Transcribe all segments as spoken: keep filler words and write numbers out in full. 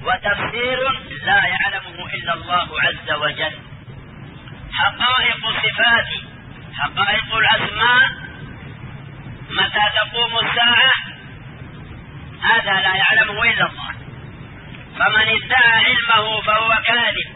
وتفسير لا يعلمه إلا الله عز وجل. حقائق الصفات، حقائق الأسماء، متى تقوم الساعة هذا لا يعلمه إلا الله، فمن ادعى علمه فهو كاذب،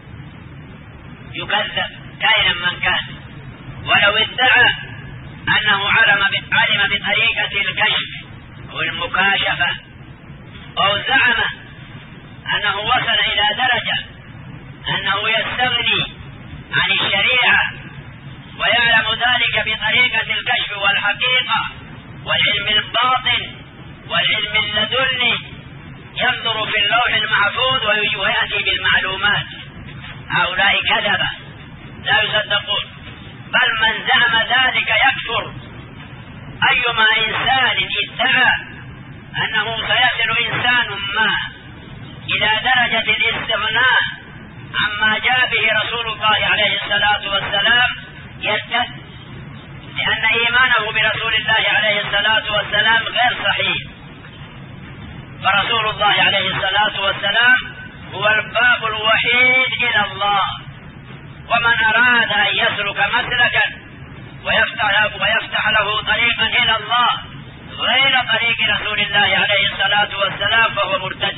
يكذب كائنا من كان. ولو ادعى أنه علم علم بطريقة الكشف والمكاشفة أو زعم أنه وصل إلى درجة أنه يستغني عن الشريعة ويعلم ذلك بطريقة الكشف والحقيقة والعلم الباطن والعلم اللدني، ينظر في اللوح المحفوظ ويأتي بالمعلومات، هؤلاء كذبة لا يصدقون. بل من زعم ذلك يكفر. أيما إنسان ادعى أنه سيصل إنسان ما إلى درجة الاستغناء عما جاء به رسول الله عليه الصلاة والسلام يرتد، لأن إيمانه برسول الله عليه الصلاة والسلام غير صحيح. فرسول الله عليه الصلاة والسلام هو الباب الوحيد إلى الله، ومن أراد أن يسلك مسلكا ويفتح, ويفتح له طريقا إلى الله غير طريق رسول الله عليه الصلاة والسلام فهو مرتد.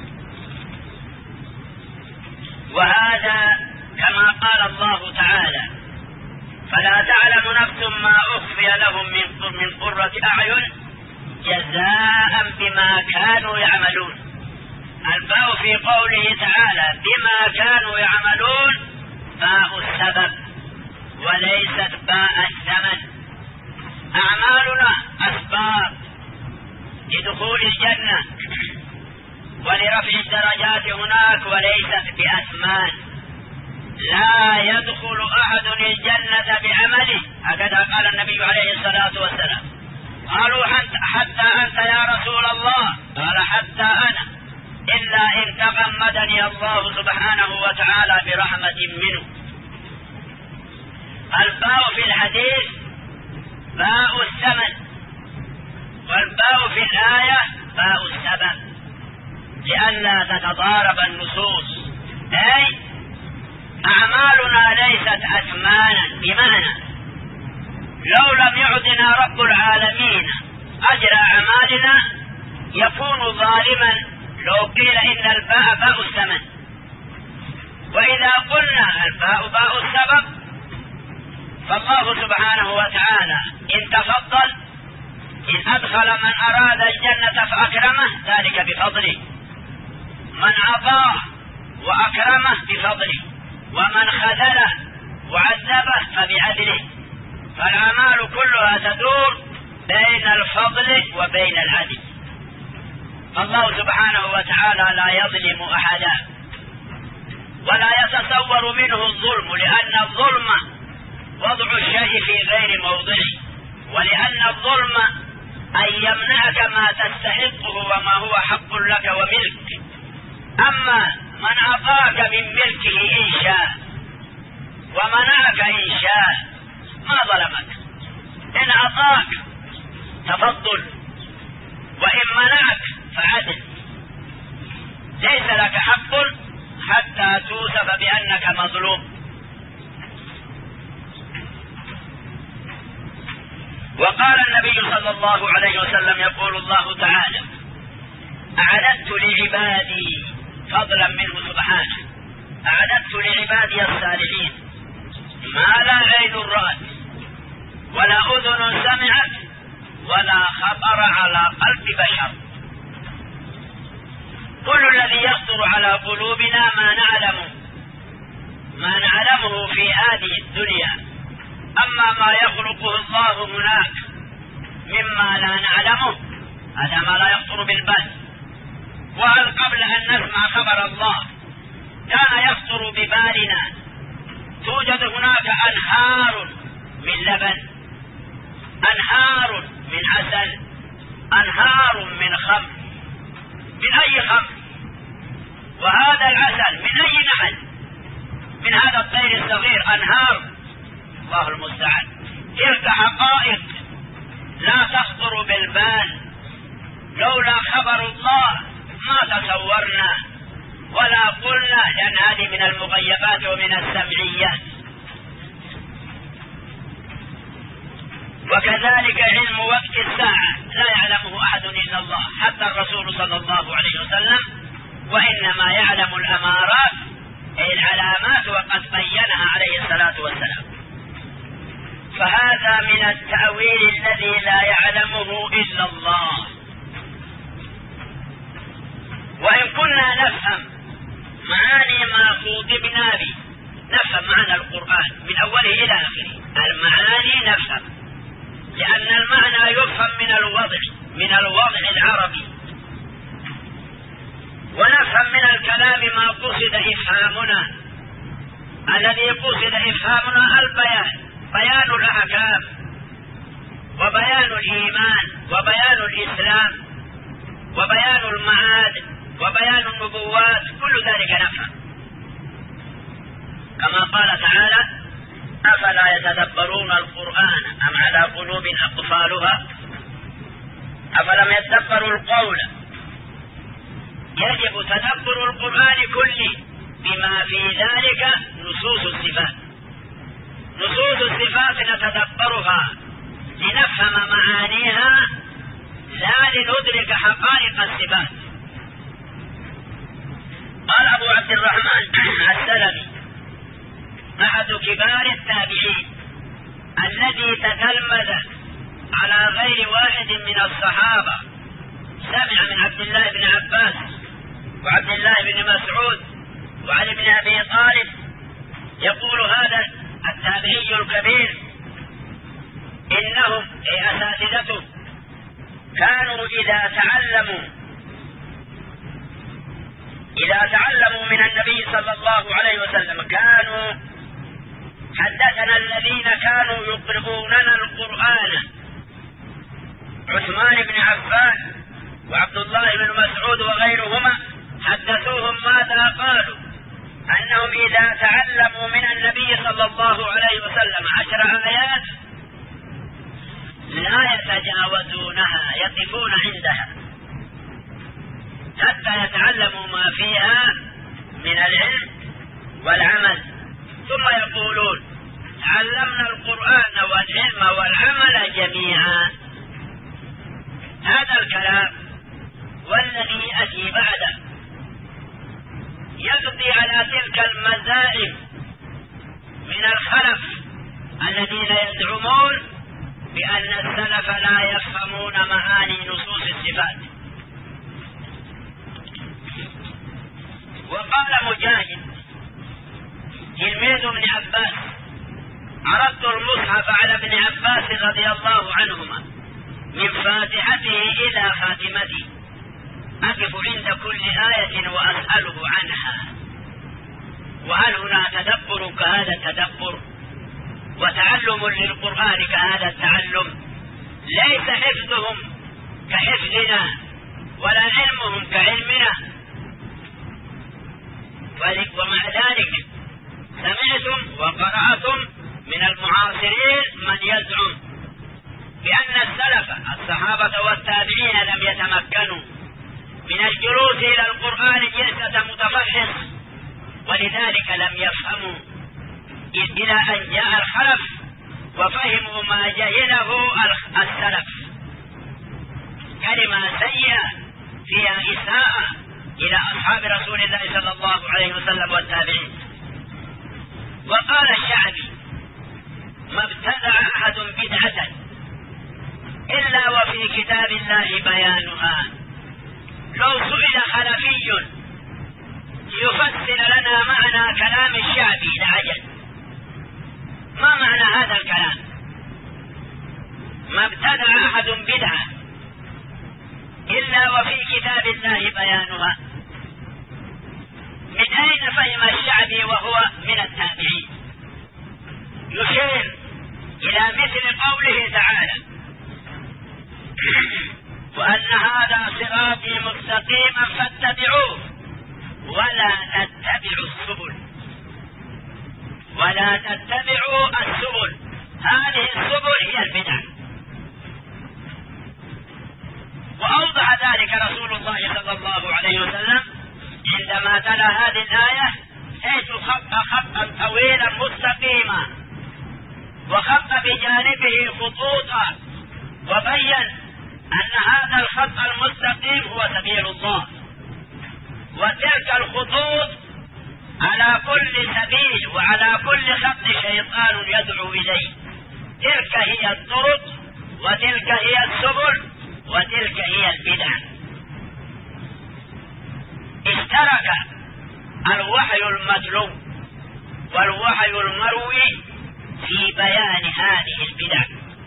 وهذا كما قال الله تعالى: فلا تعلم نفس ما أخفي لهم من قرة أعين جزاء بما كانوا يعملون. الباء في قوله تعالى بما كانوا يعملون باء السبب وليست باء الثمن. أعمالنا أسباب لدخول الجنة ولرفع الدرجات هناك وليست بأثمان. لا يدخل أحد الجنة بعمله، هكذا قال النبي عليه الصلاة والسلام. قالوا حتى أنت يا رسول الله؟ قال حتى أنا، إلا إن تغمدني الله سبحانه وتعالى برحمة منه. الباء في الحديث باء الثمن، والباء في الآية باء السبب، لئلا تتضارب النصوص. أي أعمالنا ليست أثمانا، بمعنى لو لم يعطنا رب العالمين أجر أعمالنا يكون ظالما لو قيل إن الباء باء الثمن. وإذا قلنا الباء باء السبب فالله سبحانه وتعالى إن تفضل، إن أدخل من أراد الجنة فأكرمه ذلك بفضله، من عطاه وأكرمه بفضله، ومن خذله وعذبه فبعدله. فالأعمال كلها تدور بين الفضل وبين العدل. الله سبحانه وتعالى لا يظلم أحدا ولا يتصور منه الظلم، لأن الظلم وضع الشيء في غير موضعه، ولأن الظلم أن يمنعك ما تستحقه وما هو حق لك وملك. أما من أعطاك من ملكه إن شاء ومنعك إن شاء ما ظلمك. إن أعطاك تفضل، وإن منعك فعدل. ليس لك حق حتى توصف بأنك مظلوم. وقال النبي صلى الله عليه وسلم: يقول الله تعالى: أعددت لعبادي فضلا منه سبحانه، أعددت لعبادي الصالحين ما لا عين رأت ولا أذن سمعت ولا خطر على قلب بشر. كل الذي يخطر على قلوبنا ما نعلمه ما نعلمه في هذه الدنيا، أما ما يخلقه الله هناك مما لا نعلمه هذا ما لا يخطر بالبال. وهل قبل أن نسمع خبر الله كان يخطر ببالنا توجد هناك أنهار من لبن، أنهار من عسل، أنهار من خمر؟ من أي خمر؟ وهذا العسل من أي نحل؟ من هذا الطير الصغير أنهار. الله المستعان. تلك حقائق لا تخطر بالبال. لولا خبر الله ما تصورنا ولا قلنا، لأن هذه من المغيبات ومن السمعيات. وكذلك علم وقت الساعة لا يعلمه أحد إلا الله، حتى الرسول صلى الله عليه وسلم، وإنما يعلم الأمارات أي العلامات، وقد بينها عليه الصلاة والسلام. فهذا من التأويل الذي لا يعلمه إلا الله. وإن كنا نفهم معاني ما خطبنا به، نفهم معنى القرآن من أوله إلى آخره، المعاني نفهم، لأن المعنى يفهم من الوضع من الوضع العربي، ونفهم من الكلام ما قصد إفهامنا. الذي قصد إفهامنا البيان، بيان الأحكام وبيان الإيمان وبيان الإسلام وبيان المعاد وبيان النبوات، كل ذلك نفهم. كما قال تعالى: أفلا يتدبرون القرآن أم على قلوب أقفالها أفلم يتدبروا القول. يجب تدبر القرآن كله بما في ذلك نصوص الصفات. نصوص الصفات نتدبرها لنفهم معانيها، لا لندرك حقائق الصفات. قال أبو عبد الرحمن السلمي أحد كبار التابعين الذي تتلمذ على غير واحد من الصحابة، سمع من عبد الله بن عباس وعبد الله بن مسعود وعلي بن أبي طالب، يقول هذا التابعي الكبير: إنهم أي أساتذته كانوا إذا تعلموا إذا تعلموا من النبي صلى الله عليه وسلم كانوا حدثنا الذين كانوا يقرؤوننا القرآن، عثمان بن عفان وعبد الله بن مسعود وغيرهما، حدثوهم ماذا قالوا؟ أنهم إذا تعلموا من النبي صلى الله عليه وسلم عشر آيات لا يتجاوزونها، يقفون عندها حتى يتعلموا ما فيها من العلم والعمل، ثم يقولون: تعلمنا القرآن والعلم والعمل جميعا. هذا الكلام والذي يأتي بعده يقضي على تلك المذاهب من الخلف الذين يزعمون بأن السلف لا يفهمون معاني نصوص الصفات. وقال مجاهد تلميذ ابن عباس: عرضت المصحف على ابن عباس رضي الله عنهما من فاتحته إلى خاتمته، أقف عند كل آية وأسأله عنها. وهل هنا تدبر كهذا التدبر وتعلم للقرآن كهذا التعلم؟ ليس حفظهم كحفظنا ولا علمهم كعلمنا. ومع ذلك سمعتم وقرأتم من المعاصرين من يزعم بأن السلف الصحابة والتابعين لم يتمكنوا من الجلوس إلى القرآن جلسة متفحص، ولذلك لم يفهموا إلى أن جاء الخلف وفهموا ما جهله السلف. كلمة سيئة فيها إساءة إلى أصحاب رسول الله صلى الله عليه وسلم والتابعين. وقال الشعبي: ما ابتدع أحد بدعة إلا وفي كتاب الله بيانها. لو سئل خلفي يفسر لنا معنى كلام الشعبي لعجل. ما معنى هذا الكلام؟ ما ابتدع أحد بدعة إلا وفي كتاب الله بيانها. من أين فهم الشعبي وهو من التابعين؟ يشير إلى مثل قوله تعالى: وأن هذا صراطي مستقيما فاتبعوه ولا تتبعوا السبل ولا تتبعوا السبل. هذه السبل هي البدع. وأوضح ذلك رسول الله صلى الله عليه وسلم عندما لما تلا هذه الآية حيث خط خطا طويلا مستقيما وخط بجانبه خطوطا وبين أن هذا الخط المستقيم هو سبيل الله، وتلك الخطوط على كل سبيل وعلى كل خط شيطان يدعو إليه. تلك هي الطرق وتلك هي السبل وتلك هي البدع. اشترك الوحي المتلو والوحي المروي في بيان هذه البدع.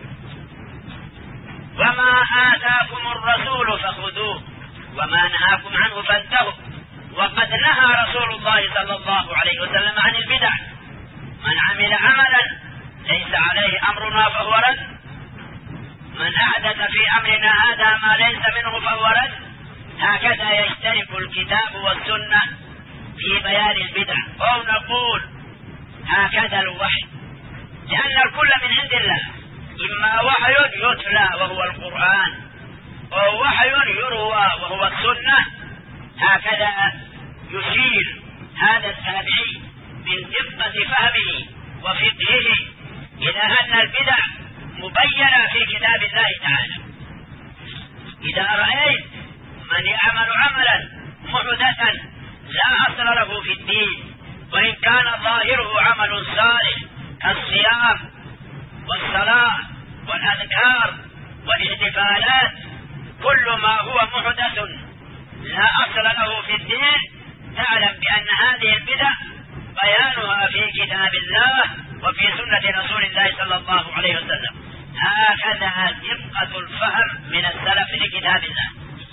وما آتاكم الرسول فخذوه وما نهاكم عنه فانتهوا. وقد نهى رسول الله صلى الله عليه وسلم عن البدع. من عمل عملا ليس عليه أمرنا فهو رد، من أحدث في أمرنا هذا ما ليس منه فهو رد. هكذا يشترك الكتاب والسنة في بيان البدع. أو نقول هكذا الوحي، لأن الكل من عند الله، إما وحي يتلى وهو القرآن أو وحي يروى وهو السنة. هكذا يشير هذا التابعي من دقة فهمه وفقهه إلى أن البدع مبينة في كتاب الله تعالى. إذا رأيت من يعمل عملا محدثا لا أصل له في الدين وإن كان ظاهره عمل صالح كالصيام والصلاة والأذكار والاحتفالات، كل ما هو محدث لا أصل له في الدين، تعلم بأن هذه البدع بيانها في كتاب الله وفي سنة رسول الله صلى الله عليه وسلم. هكذا دقة الفهم من السلف لكتاب الله.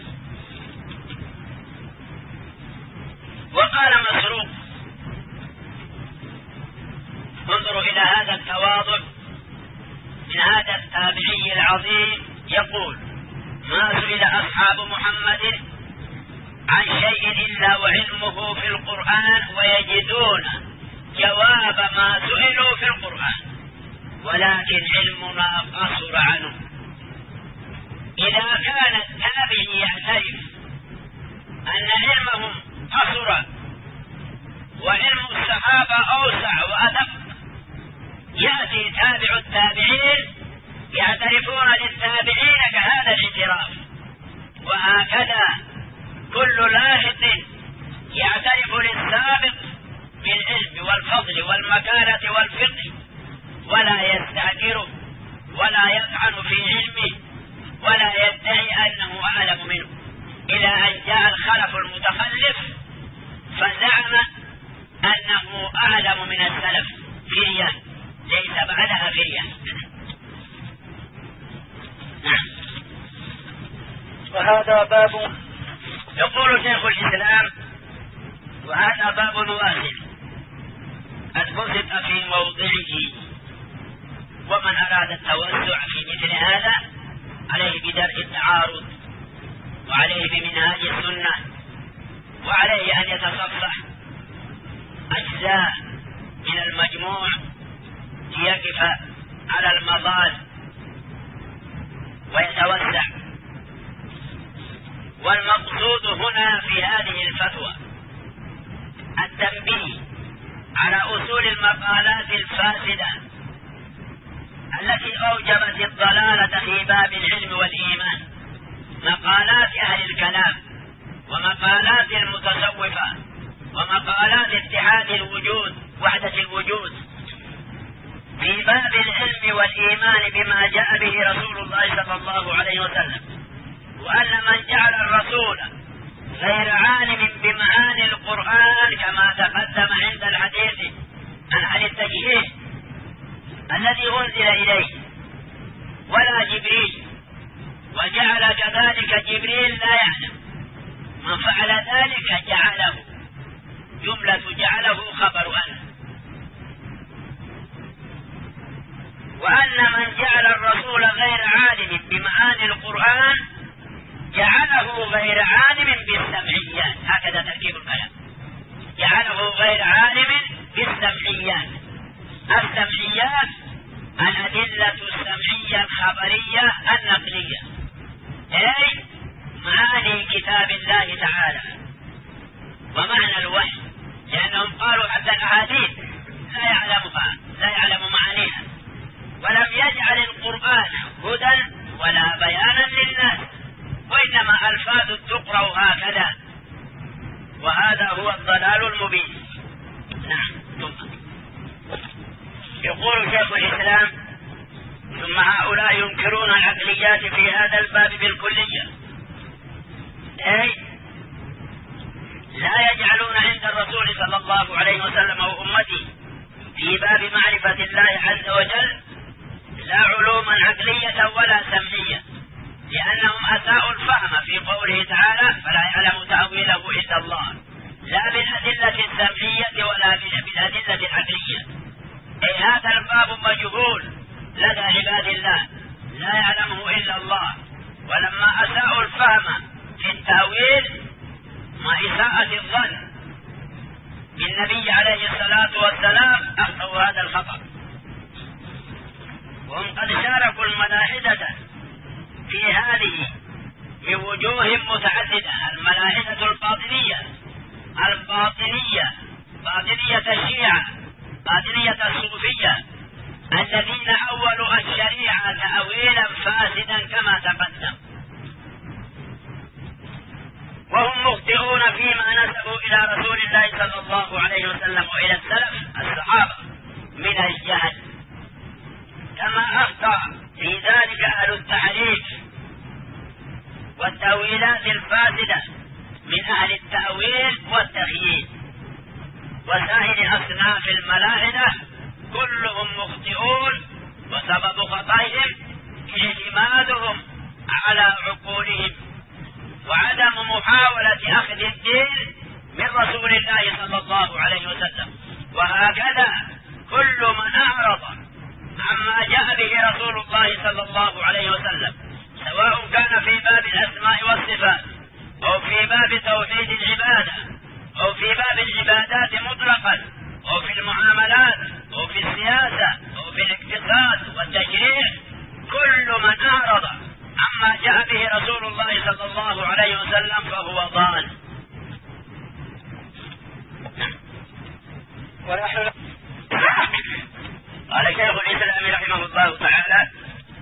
وقال مسروق: انظروا إلى هذا التواضع من هذا التابعي العظيم، يقول: ما سئل أصحاب محمد عن شيء إلا وعلمه في القرآن ويجدون جواب ما سئلوا في القرآن، ولكن علمنا قصر عنه. إذا كان التابعي يعترف أن علمهم قصر وعلم الصحابة أوسع وأدق، يأتي تابع التابعين يعترفون للتابعين كهذا الاعتراف. وهكذا كل لاحق يعترف للسابق بالعلم والفضل والمكانة والفقه، ولا يستعجره ولا يطعن في علمه ولا يدعي أنه أعلم منه، إلى أن جاء الخلف المتخلف فزعم أنه أعلم من السلف فرية ليس بعدها فرية. نعم. وهذا باب، يقول شيخ الإسلام: وهذا باب واسع قد بسط في موضعه، ومن أراد التوسع في مثل هذا عليه بدرء التعارض، وعليه بمنهاج السنة، وعليه أن يتصفح أجزاء من المجموع ليقف على المضاد ويتوسع. والمقصود هنا في هذه الفتوى التنبيه على أصول المقالات الفاسدة التي أوجبت الضلالة في باب العلم والإيمان، مقالات أهل الكلام ومقالات المتصوفة ومقالات اتحاد الوجود وحدة الوجود في باب العلم والإيمان بما جاء به رسول الله صلى الله عليه وسلم، وأن من جعل الرسول غير عالم بمعاني القرآن كما تقدم عند الحديث عن التجهيز الذي أنزل إليه ولا جبريل، وجعل كذلك جبريل لا يعلم، من فعل ذلك جعله جملة جعله خبر أن، وأن من جعل الرسول غير عالم بمعاني القرآن جعله غير عالم بالسمعيات. هكذا تركيب الكلام، جعله غير عالم بالسمعيات. السمعيات الأدلة السمعية الخبرية النقلية، أي معاني كتاب الله تعالى ومعنى الوحي، لأنهم قالوا حتى الأحاديث لا يعلمها لا يعلم معانيها، ولم يجعل القرآن هدى ولا بيانا للناس، وإنما ألفاظ تقرأ هكذا، وهذا هو الضلال المبين. نعم. يقول شيخ الإسلام: ثم هؤلاء ينكرون العقليات في هذا الباب بالكلية، أي لا يجعلون عند الرسول صلى الله عليه وسلم أو أمته في باب معرفة الله عز وجل لا علوما عقلية ولا سمعية، لأنهم أساءوا الفهم في قوله تعالى: فلا يعلم تأويله إلا الله، لا بالأدلة السمعية ولا بالأدلة العقلية. أي هذا الباب مجهول لدى عباد الله لا يعلمه إلا الله، ولما أساءوا الفهم في التأويل مع إساءة الظن بالنبي عليه الصلاة والسلام أخطأوا هذا الخطأ، وهم قد شاركوا الملاحدة في هذه بوجوه متعددة: الملاحدة الباطنية الباطنية باطنية الشيعة، باطنية الصوفية، الذين أولوا الشريعة تأويلا فاسدا كما تقدم، وهم مخطئون فيما نسبوا إلى رسول الله صلى الله عليه وسلم وإلى السلف الصحابة من الجهل، كما أخطأ في ذلك أهل التحريف والتأويلات الفاسدة من أهل التأويل والتخييل، وسائر أصناف الملاحدة كلهم مخطئون، وسبب خطئهم اعتمادهم على عقولهم وعدم محاولة أخذ الدين من رسول الله صلى الله عليه وسلم. وهكذا كل من أعرض عما جاء به رسول الله صلى الله عليه وسلم، سواء كان في باب الأسماء والصفات أو في باب توحيد العبادة أو في باب العبادات مطلقا أو في المعاملات أو في السياسة أو في الاقتصاد والتشريع، كل من أعرض عما جاء به رسول الله صلى الله عليه وسلم فهو ضال. قال شيخ الإسلام رحمه الله تعالى: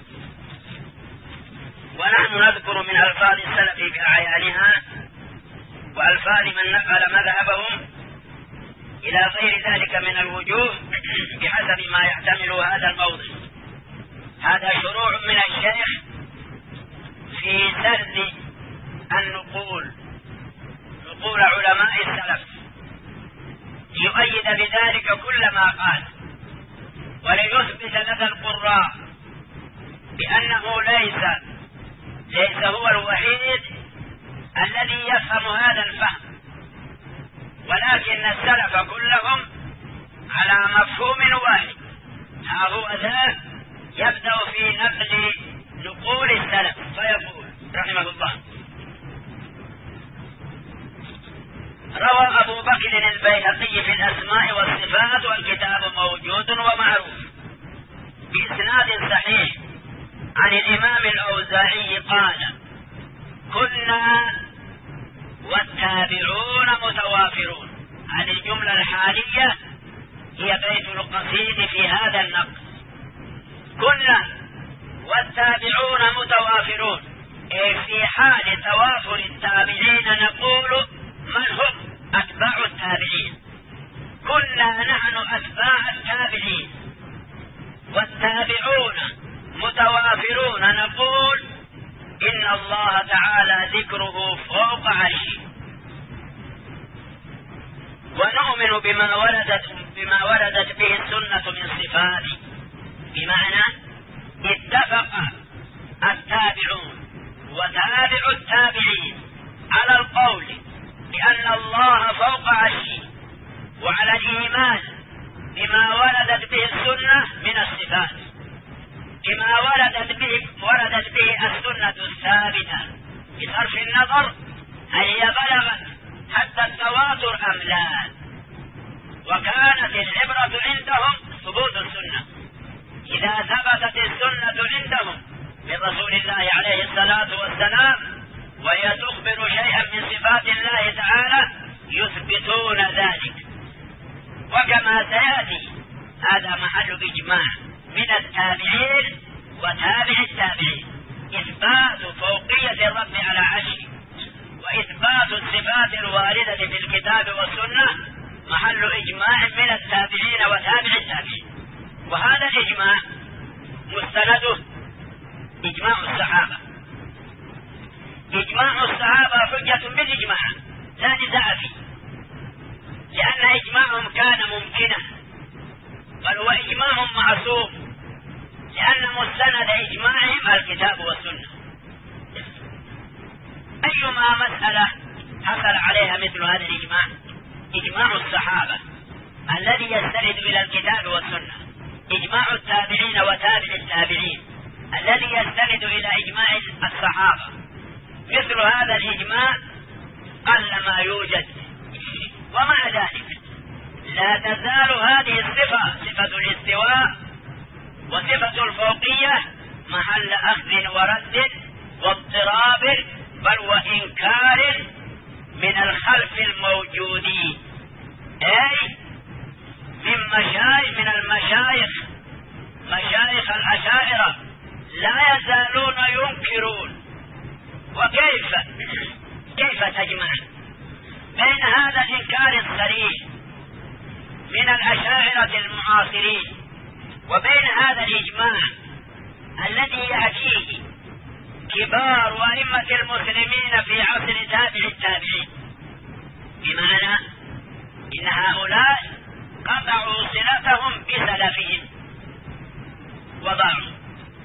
ونحن نذكر من ألفاظ السلف بأعيانها وألفاظ من نقل مذهبهم إلى غير ذلك من الوجوه بحسب ما يحتمل هذا الموضع. هذا شروع من الشيخ في سرد النقول، نقول علماء السلف، ليؤيد بذلك كل ما قال، وليثبت لدى القراء بأنه ليس ليس هو الوحيد الذي يفهم هذا الفهم، ولكن السلف كلهم على مفهوم واحد. ها هو ذا يبدأ في نقل نقول السلف فيقول رحمه الله: روى أبو بكر البيهقي في الأسماء والصفات، والكتاب موجود ومعروف بإسناد صحيح عن الإمام الأوزاعي قال: كنا والتابعون متوافرون. هذه الجملة الحالية هي بيت القصيد في هذا النقل. كنا والتابعون متوافرون، أي في حال توافر التابعين نقول من هم أتباع التابعين. كنا نحن أتباع التابعين، والتابعون متوافرون نقول إن الله تعالى ذكره فوق عرشه، ونؤمن بما وردت بما وردت به السنة من صفاته، بمعنى اتفق التابعون وتابع التابعين على القول بأن الله فوق عرشه، وعلى الإيمان بما وردت به السنة من الصفات، بما وردت به وردت به السنة الثابتة بصرف النظر هل هي بلغت حتى التواتر أم لا. وكانت العبرة عندهم ثبوت السنة. إذا ثبتت السنة عندهم من رسول الله عليه الصلاة والسلام وهي تخبر شيئا من صفات الله تعالى، يثبت كما سيأتي هذا محل إجماع من التابعين وتابع التابعين، إثبات فوقية الرب على عرشه وإثبات الصفات الواردة في الكتاب والسنة محل إجماع من التابعين وتابع التابعين. وهذا الإجماع مستنده إجماع الصحابة. إجماع الصحابة حجة بالإجماع لا نزاع فيه، لأن إجماعهم كان ممكنا، بل هو إجماع معصوم، لأن مستند إجماعهم الكتاب والسنة. أيما مسألة حصل عليها مثل هذا الإجماع، إجماع الصحابة الذي يستند إلى الكتاب والسنة، إجماع التابعين وتابع التابعين الذي يستند إلى إجماع الصحابة، مثل هذا الإجماع قل ما يوجد. ومع ذلك لا تزال هذه الصفة، صفة الاستواء وصفة الفوقية، محل أخذ ورد واضطراب بل وإنكار من الخلف الموجودين، أي من مشايخ من المشايخ مشايخ الأشاعرة لا يزالون ينكرون. وكيف كيف تجمع بين هذا الإنكار الصريح من الأشاعرة المعاصرين وبين هذا الإجماع الذي يأتيه كبار وأئمة المسلمين في عصر تابع التابعين؟ بمعنى إن هؤلاء قطعوا صلتهم بسلفهم وضاعوا.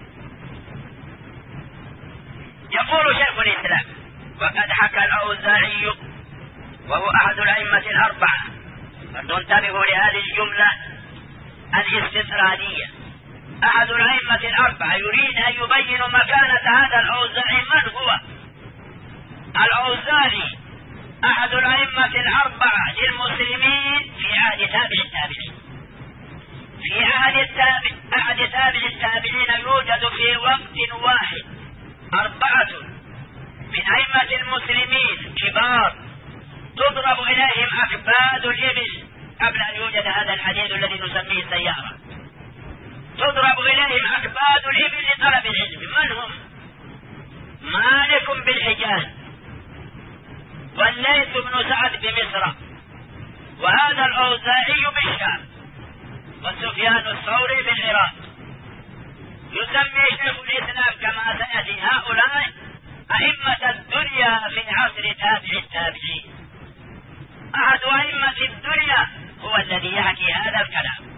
يقول شيخ الإسلام: وقد حكى الأوزاعي وهو أحد الأئمة الأربعة، فانتبهوا لهذه الجملة الاستطرادية، أحد الأئمة الأربعة يريد أن يبين مكانة هذا الأوزاعي. من هو الأوزاعي؟ أحد الأئمة الأربعة للمسلمين في عهد تابع التابعين. في عهد التابع أحد تابع التابعين يوجد في وقت واحد أربعة من أئمة المسلمين كبار تضرب إليهم أكباد الإبل قبل أن يوجد هذا الحديد الذي نسميه سيارة. تضرب إليهم أكباد الإبل لطلب العلم. من هم؟ مالك بالحجاز، والليث بن سعد بمصر، وهذا الأوزاعي بالشام، وسفيان الثوري بالعراق. يسمي شيخ الإسلام كما سيأتي هؤلاء أئمة الدنيا في عصر تابع التابعين. أحد أئمة الدنيا هو الذي يحكي هذا الكلام.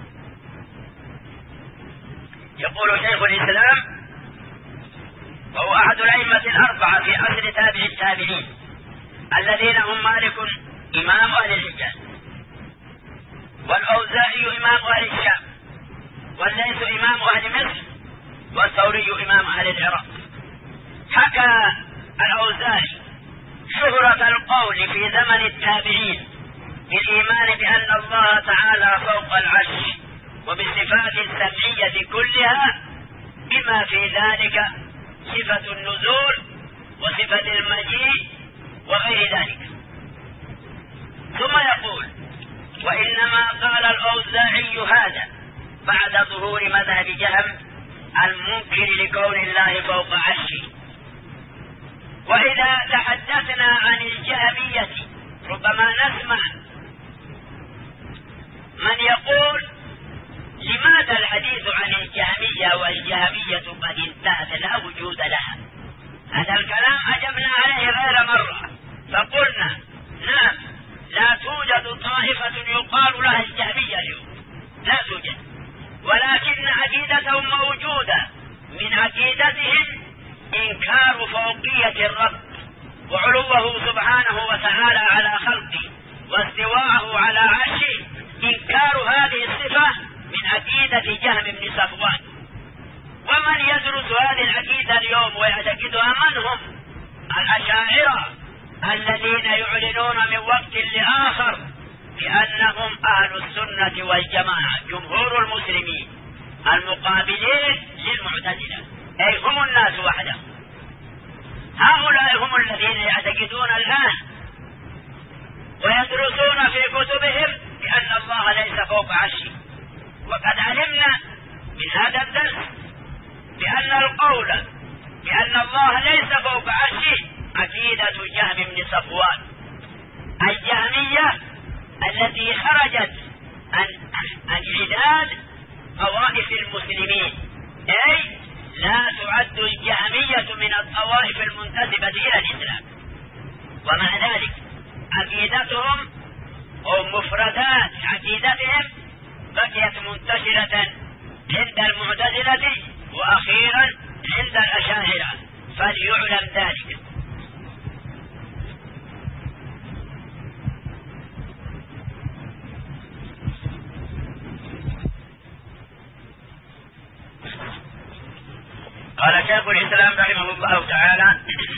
يقول شيخ الإسلام: وهو أحد الأئمة الأربعة في عصر تابع التابعين الذين هم مالك إمام أهل الحجاز، والأوزاعي إمام أهل الشام، والليث إمام أهل مصر، والثوري إمام أهل العراق. حكى الأوزاعي شهرة القول في زمن التابعين بالإيمان بأن الله تعالى فوق العرش وبالصفات السمعية كلها، بما في ذلك صفة النزول وصفة المجيء وغير ذلك. ثم يقول: وإنما قال الأوزاعي هذا بعد ظهور مذهب جهم المنكر لكون الله فوق عرشه. وإذا تحدثنا عن الجهمية ربما نسمع من يقول: لماذا الحديث عن الجهمية والجهمية قد انتهت لا وجود لها؟ هذا الكلام أجبنا عليه غير مرة، فقلنا: نعم، لا توجد طائفة يقال لها الجهمية اليوم، لا توجد، ولكن عقيدتهم موجودة. من عقيدتهم إنكار فوقية الرب وعلوه سبحانه وتعالى على خلقه واستواءه على عرشه. إنكار هذه الصفة من عقيدة جهم بن صفوان. ومن يدرس هذه العقيدة اليوم ويعتقدها من هم؟ الأشاعرة الذين يعلنون من وقت لآخر بأنهم أهل السنة والجماعة، جمهور المسلمين المقابلين للمعتزلة، أي هم الناس وحدهم. هؤلاء هم الذين يعتقدون الآن ويدرسون في كتبهم بأن الله ليس فوق عرشه. وقد علمنا من هذا الدرس بأن القول بأن الله ليس فوق عرشه عقيدة جهم بن صفوان الجهمية التي خرجت عن عداد طوائف المسلمين، أي لا تعد الجهمية من الطوائف المنتسبة إلى الإسلام. ومع ذلك عقيدتهم أو مفردات عقيدتهم بقيت منتشرة عند المعتزلة وأخيرا عند الأشاعرة، فليعلم ذلك. قال شيخ الإسلام رحمه الله تعالى: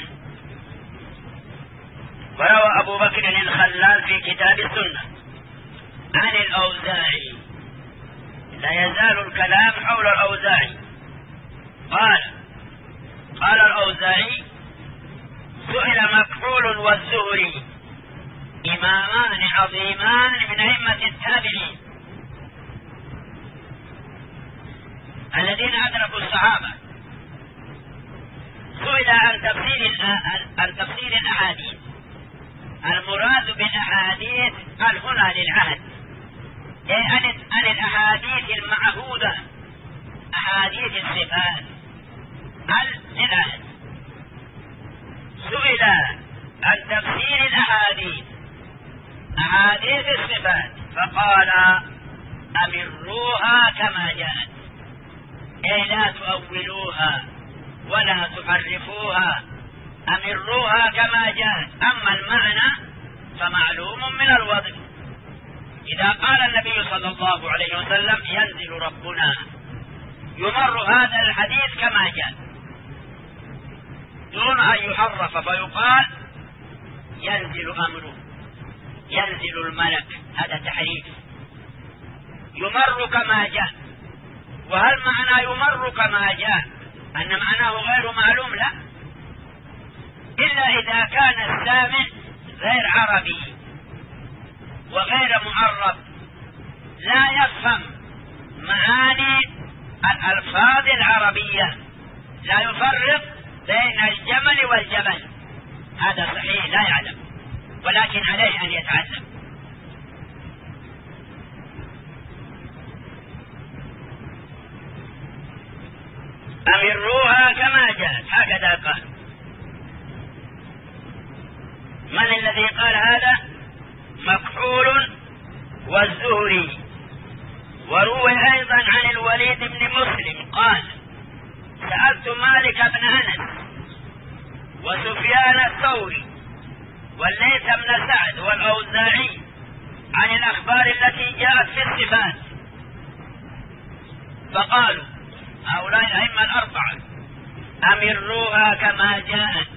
وروى أبو بكر الخلال في كتاب السنة عن الأوزاعي، لا يزال الكلام حول الأوزاعي، قال قال الأوزاعي: سئل مكحول والزهري إمامان عظيمان من أئمة التابعين الذين أدركوا الصحابة، سئل عن تفسير عن تفسير الأحاديث. المراد بالأحاديث قال هنا للعهد، أي عن الأحاديث المعهودة، أحاديث الصفات للعهد. سئل عن تفسير الأحاديث أحاديث الصفات فقال: أمروها كما جاءت، أي لا تؤولوها ولا تحرفوها، أمروها كما جاءت. أما المعنى فمعلوم من الوضع. إذا قال النبي صلى الله عليه وسلم: ينزل ربنا، يمر هذا الحديث كما جاء دون أن يحرف، فيقال ينزل أمره، ينزل الملك، هذا تحريف. يمر كما جاء. وهل معنى يمر كما جاء أن معناه غير معلوم؟ لا، إلا إذا كان السامع غير عربي وغير معرب لا يفهم معاني الألفاظ العربية، لا يفرق بين الجمل والجبل، هذا صحيح لا يعلم، ولكن عليه أن يتعلم. أمروها كما جاءت، هكذا قال. من الذي قال هذا؟ مكحول والزهري. وروي أيضا عن الوليد بن مسلم قال: سألت مالك بن أنس وسفيان الثوري والليث بن سعد والأوزاعي عن الأخبار التي جاءت في الصفات، فقالوا هؤلاء الأئمة الأربعة: أمروها كما جاءت.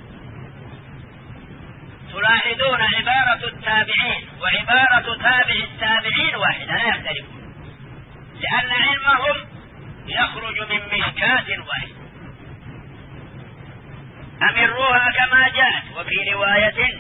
تلاحظون عبارة التابعين وعبارة تابع التابعين واحدة، لا يختلفون، لأن علمهم يخرج من مشكاة واحدة. أمروها كما جاءت. وفي رواية: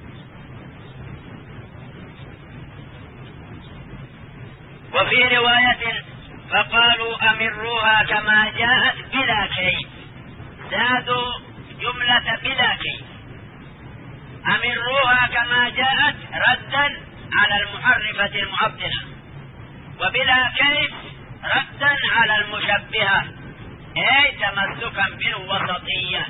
وفي رواية فقالوا أمروها كما جاءت بلا كيف، زادوا جملة بلا كيف. أمروها كما جاءت ردا على المحرفة المعطلة، وبلا كيف ردا على المشبهة، أي تمسكا بالوسطية.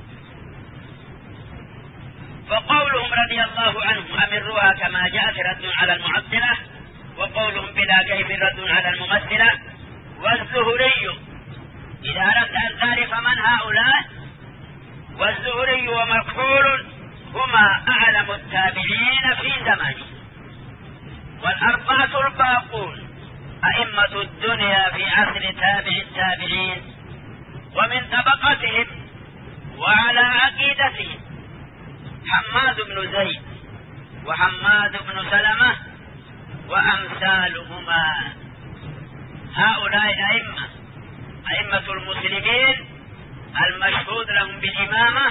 فقولهم رضي الله عنهم أمروها كما جاءت رد على المعطلة، وقولهم بلا كيف رد على الممثلة. والزهري إذا أردت أن تعرف من هؤلاء، والزهري ومكحول هما أعلم التابعين في زمانه، والأربعة الباقون أئمة الدنيا في عصر تابع التابعين ومن طبقتهم وعلى عقيدتهم: حماد بن زيد وحماد بن سلمة وأمثالهما. هؤلاء الأئمة أئمة المسلمين المشهود لهم بالإمامة،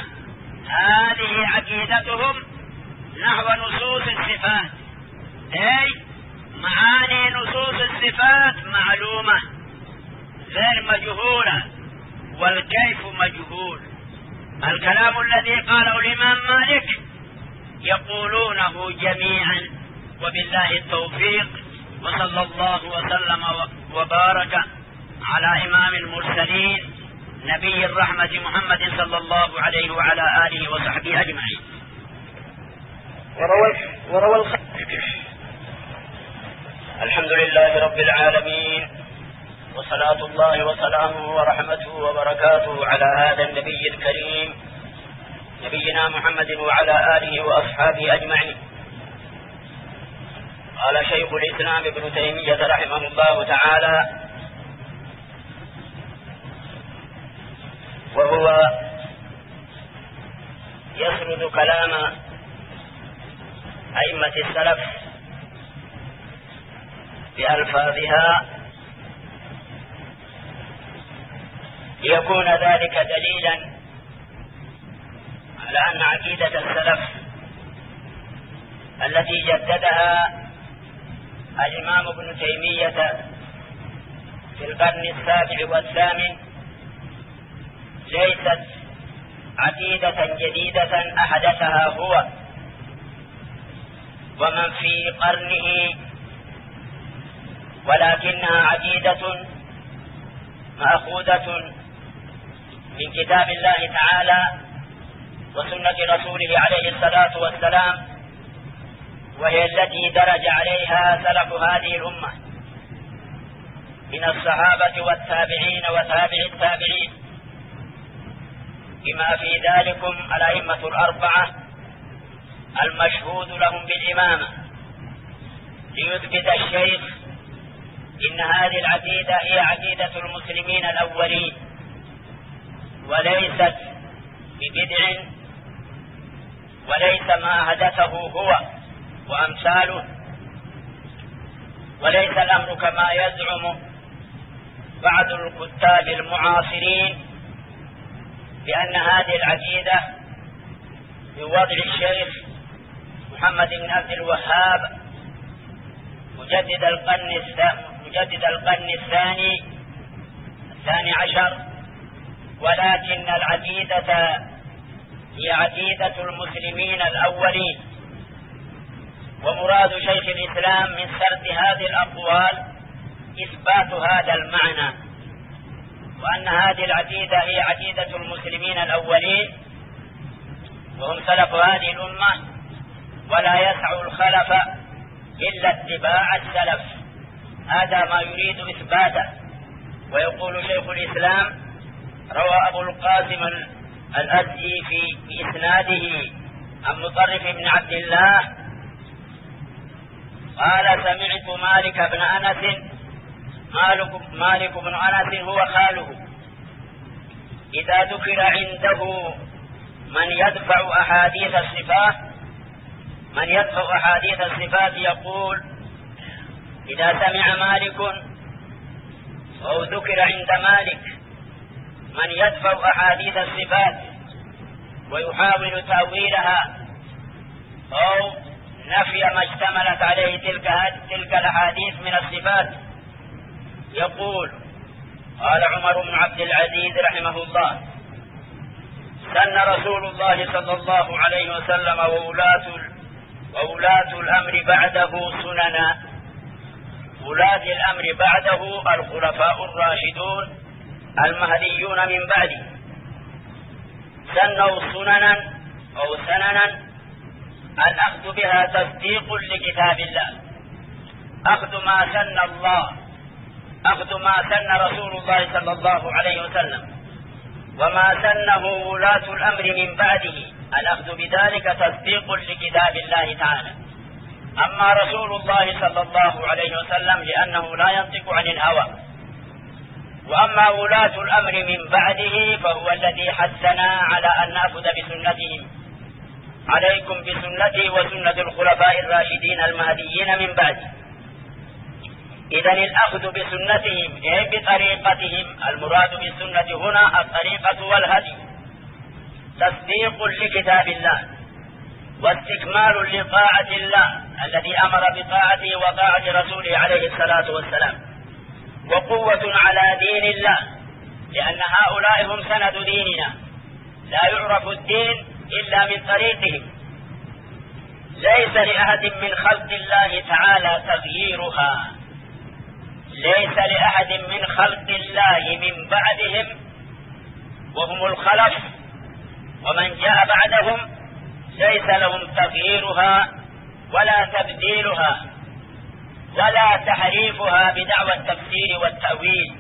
هذه عقيدتهم نحو نصوص الصفات، أي الصفات معلومة غير مجهولة، والكيف مجهول. الكلام الذي قاله الإمام مالك يقولونه جميعا، وبالله التوفيق، وصلى الله وسلم وبارك على إمام المرسلين نبي الرحمة محمد صلى الله عليه وعلى آله وصحبه أجمعين. وروى وروى الخ... الحمد لله رب العالمين، وصلاة الله وسلامه ورحمته وبركاته على هذا النبي الكريم نبينا محمد وعلى آله وأصحابه أجمعين. قال شيخ الإسلام ابن تيمية رحمه الله تعالى: وهو يسرد كلام أئمة السلف بألفاظها ليكون ذلك دليلا على أن عقيدة السلف التي جددها الإمام ابن تيمية في القرن السابع والثامن ليست عقيدة جديدة أحدثها هو ومن في قرنه، ولكنها عقيدة مأخوذة من كتاب الله تعالى وسنة رسوله عليه الصلاة والسلام، وهي التي درج عليها سلف هذه الأمة من الصحابة والتابعين وتابع التابعين، بما في ذلكم الأئمة الأربعة المشهود لهم بالإمامة. ليثبت الشيخ إن هذه العقيدة هي عقيدة المسلمين الأولين، وليست ببدع، وليس ما حدثه هو وأمثاله، وليس الأمر كما يزعم بعض الكتاب المعاصرين بأن هذه العقيدة بوضع الشيخ محمد بن عبد الوهاب مجدد القرن مجدد القرن الثاني الثاني عشر، ولكن العقيدة هي عقيدة المسلمين الأولين. ومراد شيخ الإسلام من سرد هذه الأقوال إثبات هذا المعنى، وأن هذه العقيدة هي عقيدة المسلمين الأولين، وهم سلف هذه الأمة، ولا يسع الخلف إلا اتباع السلف. هذا ما يريد إثباته. ويقول شيخ الإسلام: روى أبو القاسم الأزدي في إسناده عن مطرف بن عبد الله قال: سمعت مالك بن أنس، مالك, مالك بن أنس هو خاله، إذا ذكر عنده من يدفع أحاديث الصفات من يدفع أحاديث الصفات يقول: إذا سمع مالك أو ذكر عند مالك من يدفع أحاديث الصفات ويحاول تأويلها أو نفي ما اشتملت عليه تلك, تلك الأحاديث من الصفات يقول: قال عمر بن عبد العزيز رحمه الله: سن رسول الله صلى الله عليه وسلم وولاة, وولاة الأمر بعده سننا. ولاة الأمر بعده الخلفاء الراشدون المهديون من بعده سنوا سننا أو سننا الأخذ بها تصديق لكتاب الله، أخذ ما سن الله، أخذ ما سن رسول الله صلى الله عليه وسلم، وما سنه ولاة الأمر من بعده الأخذ بذلك تصديق لكتاب الله تعالى. أما رسول الله صلى الله عليه وسلم لأنه لا ينطق عن الهوى، وأما ولاة الأمر من بعده فهو الذي حثنا على أن نأخذ بسنتهم. عليكم بسنتي وسنة الخلفاء الراشدين المهديين من بعدي. إذن الأخذ بسنتهم أي بطريقتهم، المراد بالسنة هنا الطريقة والهدي، تصديق لكتاب الله واستكمال لطاعة الله الذي أمر بطاعته وطاعة رسوله عليه الصلاة والسلام. وقوة على دين الله، لأن هؤلاء هم سند ديننا، لا يعرف الدين إلا من طريقهم. ليس لأحد من خلق الله تعالى تغييرها، ليس لأحد من خلق الله من بعدهم وهم الخلف ومن جاء بعدهم ليس لهم تغييرها ولا تبديلها ولا تحريفها بدعوى التفسير والتأويل،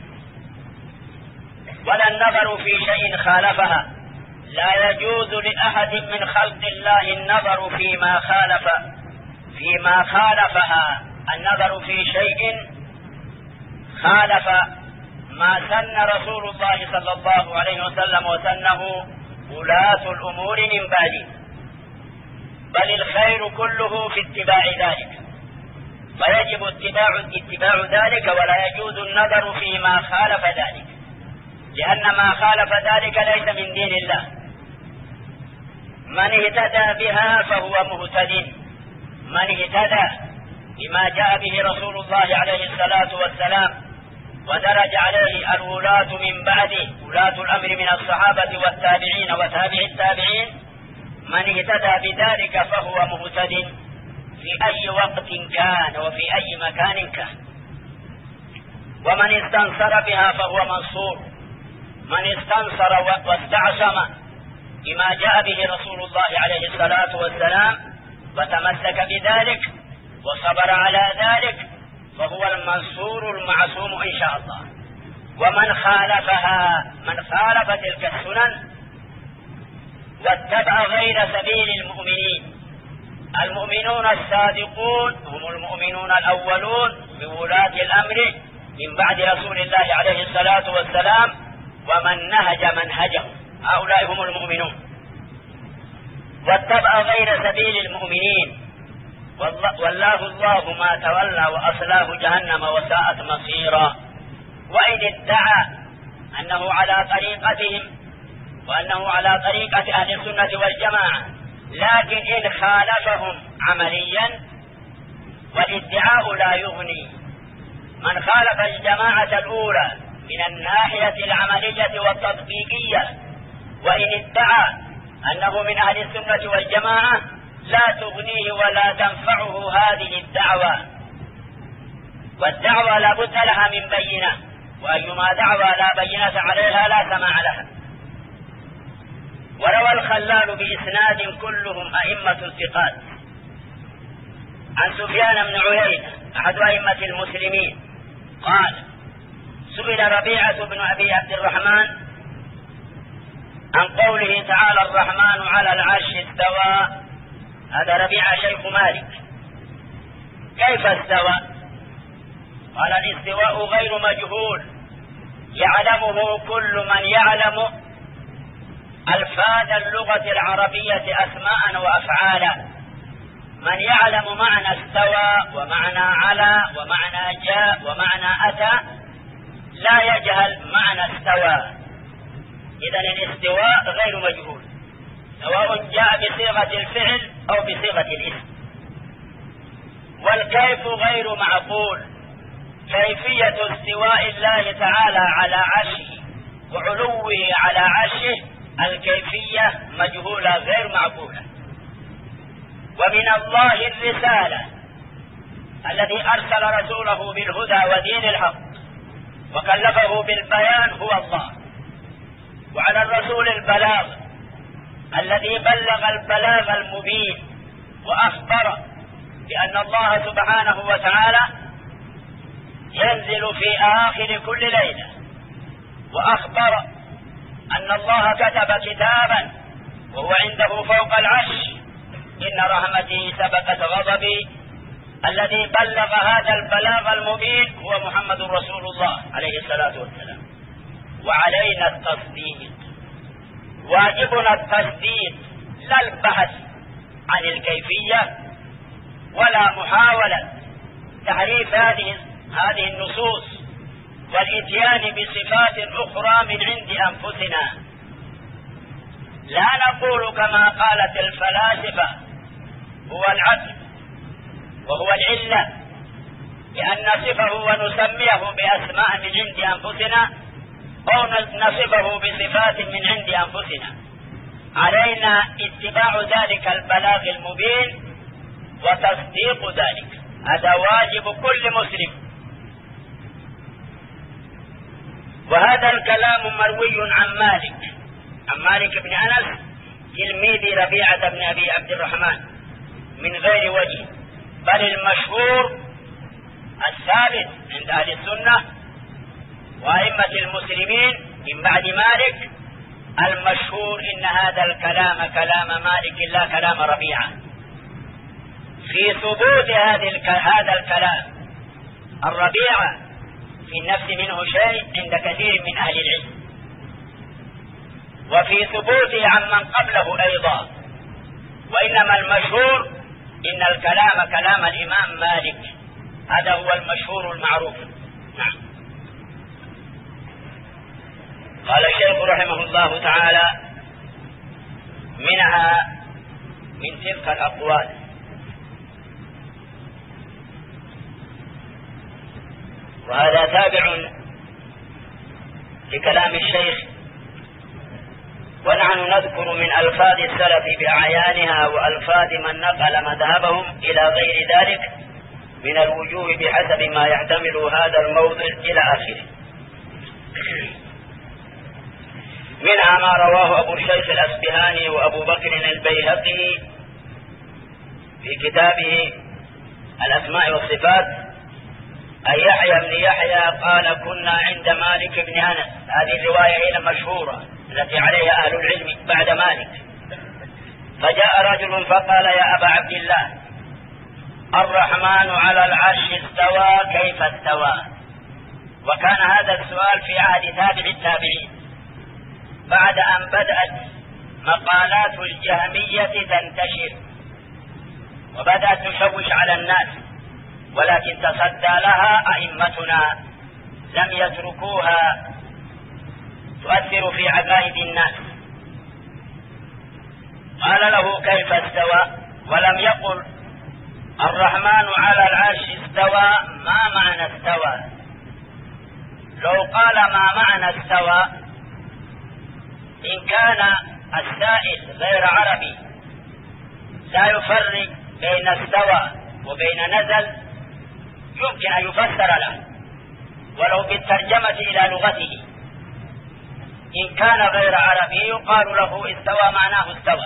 ولا النظر في شيء خالفها. لا يجوز لأحد من خلق الله النظر فيما خالف فيما خالفها النظر في شيء خالف ما سن رسول الله صلى الله عليه وسلم وسنه ولاة الأمور من بعده، بل الخير كله في اتباع ذلك، فيجب اتباع اتباع ذلك، ولا يجوز النظر فيما خالف ذلك، لأن ما خالف ذلك ليس من دين الله. من اهتدى بها فهو مهتد، من اهتدى بما جاء به رسول الله عليه الصلاة والسلام ودرج عليه الولاة من بعده، ولاة الأمر من الصحابة والتابعين وتابع التابعين، من اهتدى بذلك فهو مهتد في أي وقت كان وفي أي مكان كان، ومن استنصر بها فهو منصور. من استنصر واستعصم بما جاء به رسول الله عليه الصلاة والسلام وتمسك بذلك وصبر على ذلك فهو المنصور المعصوم إن شاء الله. ومن خالفها، من خالف تلك السنن واتبع غير سبيل المؤمنين، المؤمنون الصادقون هم المؤمنون الأولون بولاة الأمر من بعد رسول الله عليه الصلاة والسلام، ومن نهج منهجهم، هؤلاء هم المؤمنون. واتبع غير سبيل المؤمنين والله الله ما تولى وأصلاه جهنم وساءت مصيرا. وإن ادعى أنه على طريقتهم وأنه على طريقة أهل السنة والجماعة، لكن إن خالفهم عمليا والادعاء لا يغني. من خالف الجماعة الأولى من الناحية العملية والتطبيقية وإن ادعى أنه من أهل السنة والجماعة لا تغنيه ولا تنفعه هذه الدعوة، والدعوة لا بد لها من بينة، وأيما دعوة لا بينة عليها لا سماع لها. وروى الخلال بإسناد كلهم أئمة ثقات عن سفيان بن عيينة أحد أئمة المسلمين قال: سئل ربيعة بن أبي عبد الرحمن عن قوله تعالى الرحمن على العرش استوى، هذا ربيعة شيخ مالك، كيف استوى؟ قال: الاستواء غير مجهول، يعلمه كل من يعلم ألفاظ اللغة العربية أسماء وأفعالا. من يعلم معنى استوى ومعنى على ومعنى جاء ومعنى أتى لا يجهل معنى استوى. إذن الاستواء غير مجهول، سواء جاء بصيغة الفعل أو بصيغة الاسم. والكيف غير معقول، كيفية استواء الله تعالى على عرشه وعلوه على عرشه الكيفية مجهولة غير معقولة. ومن الله الرسالة الذي أرسل رسوله بالهدى ودين الحق وكلفه بالبيان هو الله، وعلى الرسول البلاغ الذي بلغ البلاغ المبين وأخبر بأن الله سبحانه وتعالى ينزل في آخر كل ليلة، وأخبر أن الله كتب كتابا وهو عنده فوق العرش إن رحمتي سبقت غضبي. الذي بلغ هذا البلاغ المبين هو محمد رسول الله عليه الصلاة والسلام. وعلينا التصديق، واجبنا التصديق، لا البحث عن الكيفية ولا محاولة تحريف هذه هذه النصوص والإتيان بصفات أخرى من عند أنفسنا. لا نقول كما قالت الفلاسفة هو العدل وهو العلة بأن نصفه ونسميه بأسماء من عند أنفسنا أو نصفه بصفات من عند أنفسنا. علينا اتباع ذلك البلاغ المبين وتصديق ذلك، هذا واجب كل مسلم. وهذا الكلام مروي عن مالك عن مالك بن أنس تلميذ ربيعة بن أبي عبد الرحمن من غير وجه، بل المشهور الثابت عند أهل السنة وأئمة المسلمين من بعد مالك، المشهور إن هذا الكلام كلام مالك لا كلام ربيعة. في ثبوت هذا الكلام الربيعة في النفس منه شيء عند كثير من أهل العلم، وفي ثبوته عمن قبله أيضا، وإنما المشهور إن الكلام كلام الإمام مالك، هذا هو المشهور المعروف. نعم. قال الشيخ رحمه الله تعالى: منها من تلك الأقوال وهذا تابع لكلام الشيخ، ونحن نذكر من ألفاظ السلف بأعيانها وألفاظ من نقل مذهبهم إلى غير ذلك من الوجوه بحسب ما يحتمل هذا الموضع إلى آخره. منها ما رواه أبو الشيخ الأصبهاني وأبو بكر البيهقي في كتابه الأسماء والصفات أن يحيى بن يحيى قال: كنا عند مالك بن أنس. هذه الرواية هي المشهورة التي عليها أهل العلم بعد مالك. فجاء رجل فقال: يا أبا عبد الله، الرحمن على العرش استوى، كيف استوى؟ وكان هذا السؤال في عهد تابع التابعين، بعد أن بدأت مقالات الجهمية تنتشر وبدأت تشوش على الناس، ولكن تصدى لها أئمتنا، لم يتركوها تؤثر في عقائد الناس. قال له: كيف استوى؟ ولم يقل الرحمن على العرش استوى. ما معنى استوى؟ لو قال ما معنى استوى، إن كان السائل غير عربي لا يفرق بين استوى وبين نزل، يمكن أن يفسر له ولو بالترجمة إلى لغته. إن كان غير عربي يقال له استوى معناه استوى،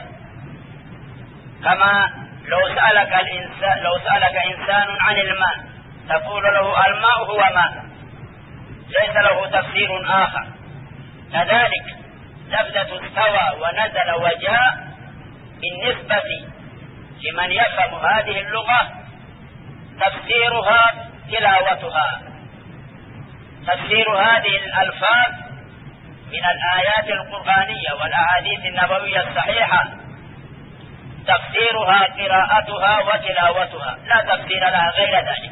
كما لو سألك الإنسان لو سألك إنسان عن الماء تقول له الماء هو ماء، ليس له تفسير آخر. كذلك لفظة استوى ونزل وجاء بالنسبة لمن يفهم هذه اللغة تفسيرها تلاوتها. تفسير هذه الألفاظ من الآيات القرآنية والأحاديث النبوية الصحيحة تفسيرها قراءتها وتلاوتها، لا تفسير لها غير ذلك،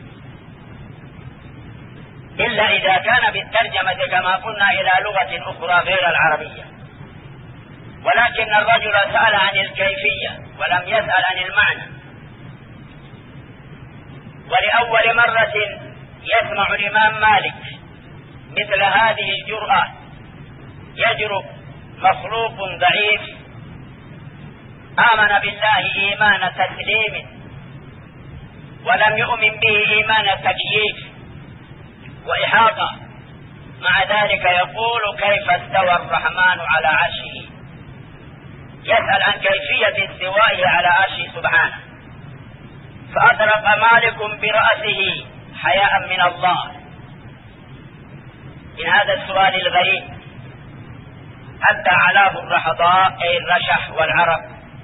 إلا إذا كان بالترجمة كما قلنا إلى لغة أخرى غير العربية. ولكن الرجل سأل عن الكيفية ولم يسأل عن المعنى. ولأول مرة يسمع الإمام مالك مثل هذه الجرأة، يجرؤ مخلوق ضعيف آمن بالله إيمان تسليم ولم يؤمن به إيمان تكييف وإحاطة، مع ذلك يقول: كيف استوى الرحمن على عرشه؟ يسأل عن كيفية استوائه على عرشه سبحانه. فأطرق مالك برأسه حياء من الله من هذا السؤال الغريب، حتى علاه الرحضاء أي الرشح والعرق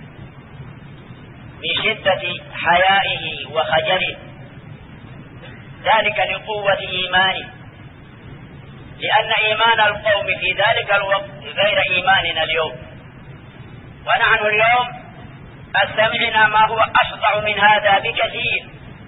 من شدة حيائه وخجله، ذلك لقوة إيمانه، لأن إيمان القوم في ذلك الوقت غير إيماننا اليوم. ونحن اليوم استمعنا ما هو أفظع من هذا بكثير،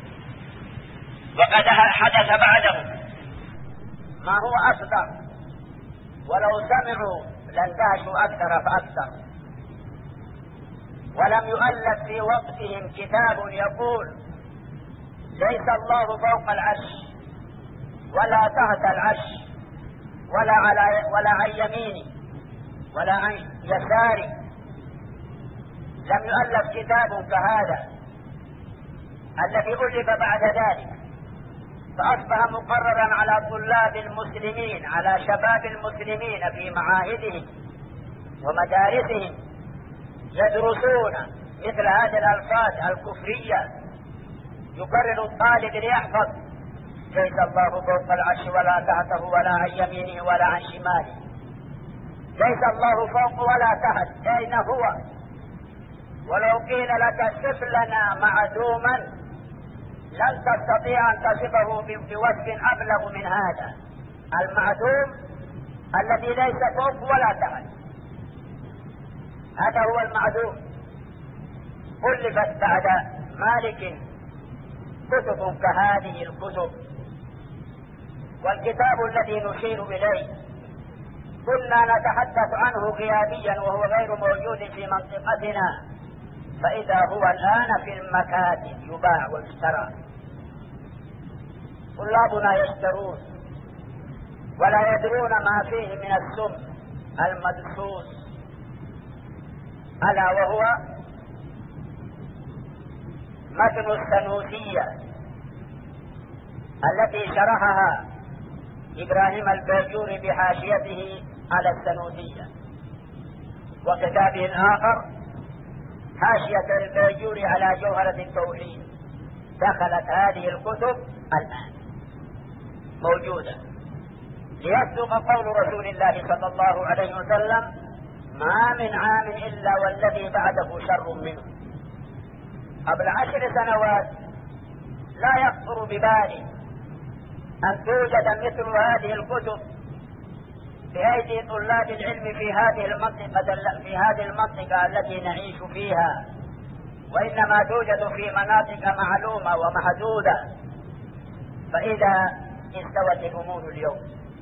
وقد حدث بعده ما هو أفظع، ولو سمعوا لاندهشوا أكثر فأكثر. ولم يؤلف في وقتهم كتاب يقول ليس الله فوق العرش ولا تحت العرش ولا على ولا عن يمينه ولا عن يساره. لم يؤلف كتاب كهذا الذي ألف بعد ذلك، فأصبح مقررا على طلاب المسلمين، على شباب المسلمين في معاهدهم ومدارسهم، يدرسون مثل هذه الألفاظ الكفرية. يقرر الطالب ليحفظ: ليس الله فوق العرش ولا تحته ولا عن يمينه ولا عن شماله. ليس الله فوق ولا تحت، أين هو؟ ولو قيل لك صف لنا معدوما لن تستطيع أن تصفه بوصف أبلغ من هذا. المعدوم الذي ليس فوق ولا تحت، هذا هو المعدوم. ألفت بعد مالك كتب كهذه الكتب. والكتاب الذي نشير إليه كنا نتحدث عنه غيابيا وهو غير موجود في منطقتنا، فإذا هو الآن في المكاتب يباع ويشترى. طلابنا يشترون ولا يدرون ما فيه من السم المدسوس، ألا وهو متن السنوسية التي شرحها إبراهيم الباجوري بحاشيته على السنوسية. وكتابه الآخر حاشية الباجوري على جوهرة التوحيد. دخلت هذه الكتب الآن موجودة ليصدق قول رسول الله صلى الله عليه وسلم: ما من عام إلا والذي بعده شر منه. قبل عشر سنوات لا يخطر ببالي أن توجد مثل هذه الكتب في أيدي طلاب العلم في هذه المنطقة في هذه المنطقة التي نعيش فيها، وإنما توجد في مناطق معلومة ومحدودة. فإذا استوت الأمور اليوم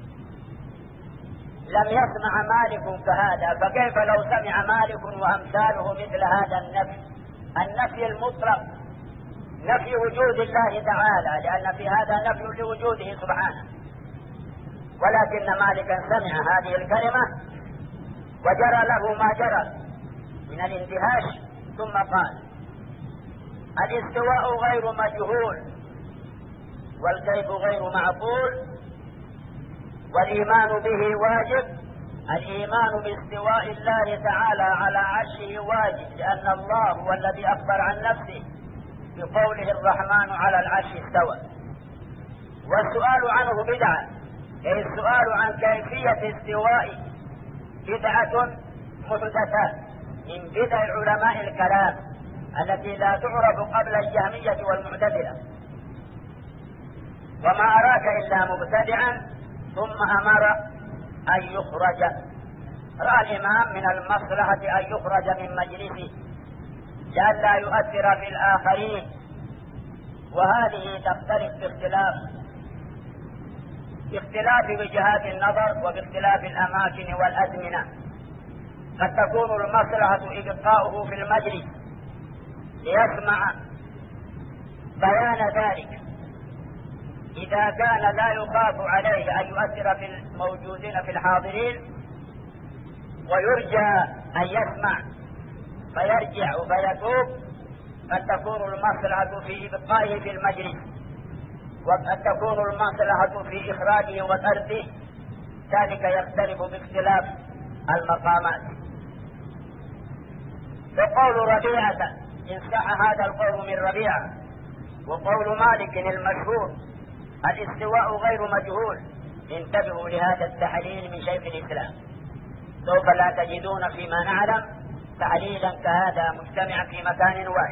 لم يسمع مالك كهذا، فكيف لو سمع مالك وأمثاله مثل هذا النفي النفي المطلق، نفي وجود الله تعالى، لأن في هذا نفي لوجوده سبحانه. ولكن مالكا سمع هذه الكلمة وجرى له ما جرى من الاندهاش، ثم قال: الاستواء غير مجهول والكيف غير معقول والإيمان به واجب. الإيمان باستواء الله تعالى على عرشه واجب، لأن الله هو الذي أخبر عن نفسه بقوله: الرحمن على العرش استوى. والسؤال عنه بدعة، أي السؤال عن كيفية استواء بدعة محدثة من بدع علماء الكلام التي لا تعرف قبل الجهمية والمعتزلة. وما أراك إلا مبتدعا ثم أمر أن يخرج. رأى الإمام من المصلحة أن يخرج من مجلسه لئلا يؤثر في الآخرين، وهذه تختلف باختلاف باختلاف وجهات النظر وباختلاف الأماكن والأزمنة. قد تكون المصلحة إبقاؤه في المجلس ليسمع بيان ذلك إذا كان لا يخاف عليه أن يؤثر في الموجودين في الحاضرين، ويرجى أن يسمع فيرجع وفيتوب. قد تكون المصلحة في إبقائه في المجلس، وقد تكون المصلحة في إخراجه وطرده. ذلك يختلف باختلاف المقامات. وقول ربيعة إن صح هذا القول من ربيعة، وقول مالك المشهور: الاستواء غير مجهول. انتبهوا لهذا التحليل من شيخ الإسلام، سوف لا تجدون فيما نعلم تحليلا كهذا مجتمعا في مكان واحد.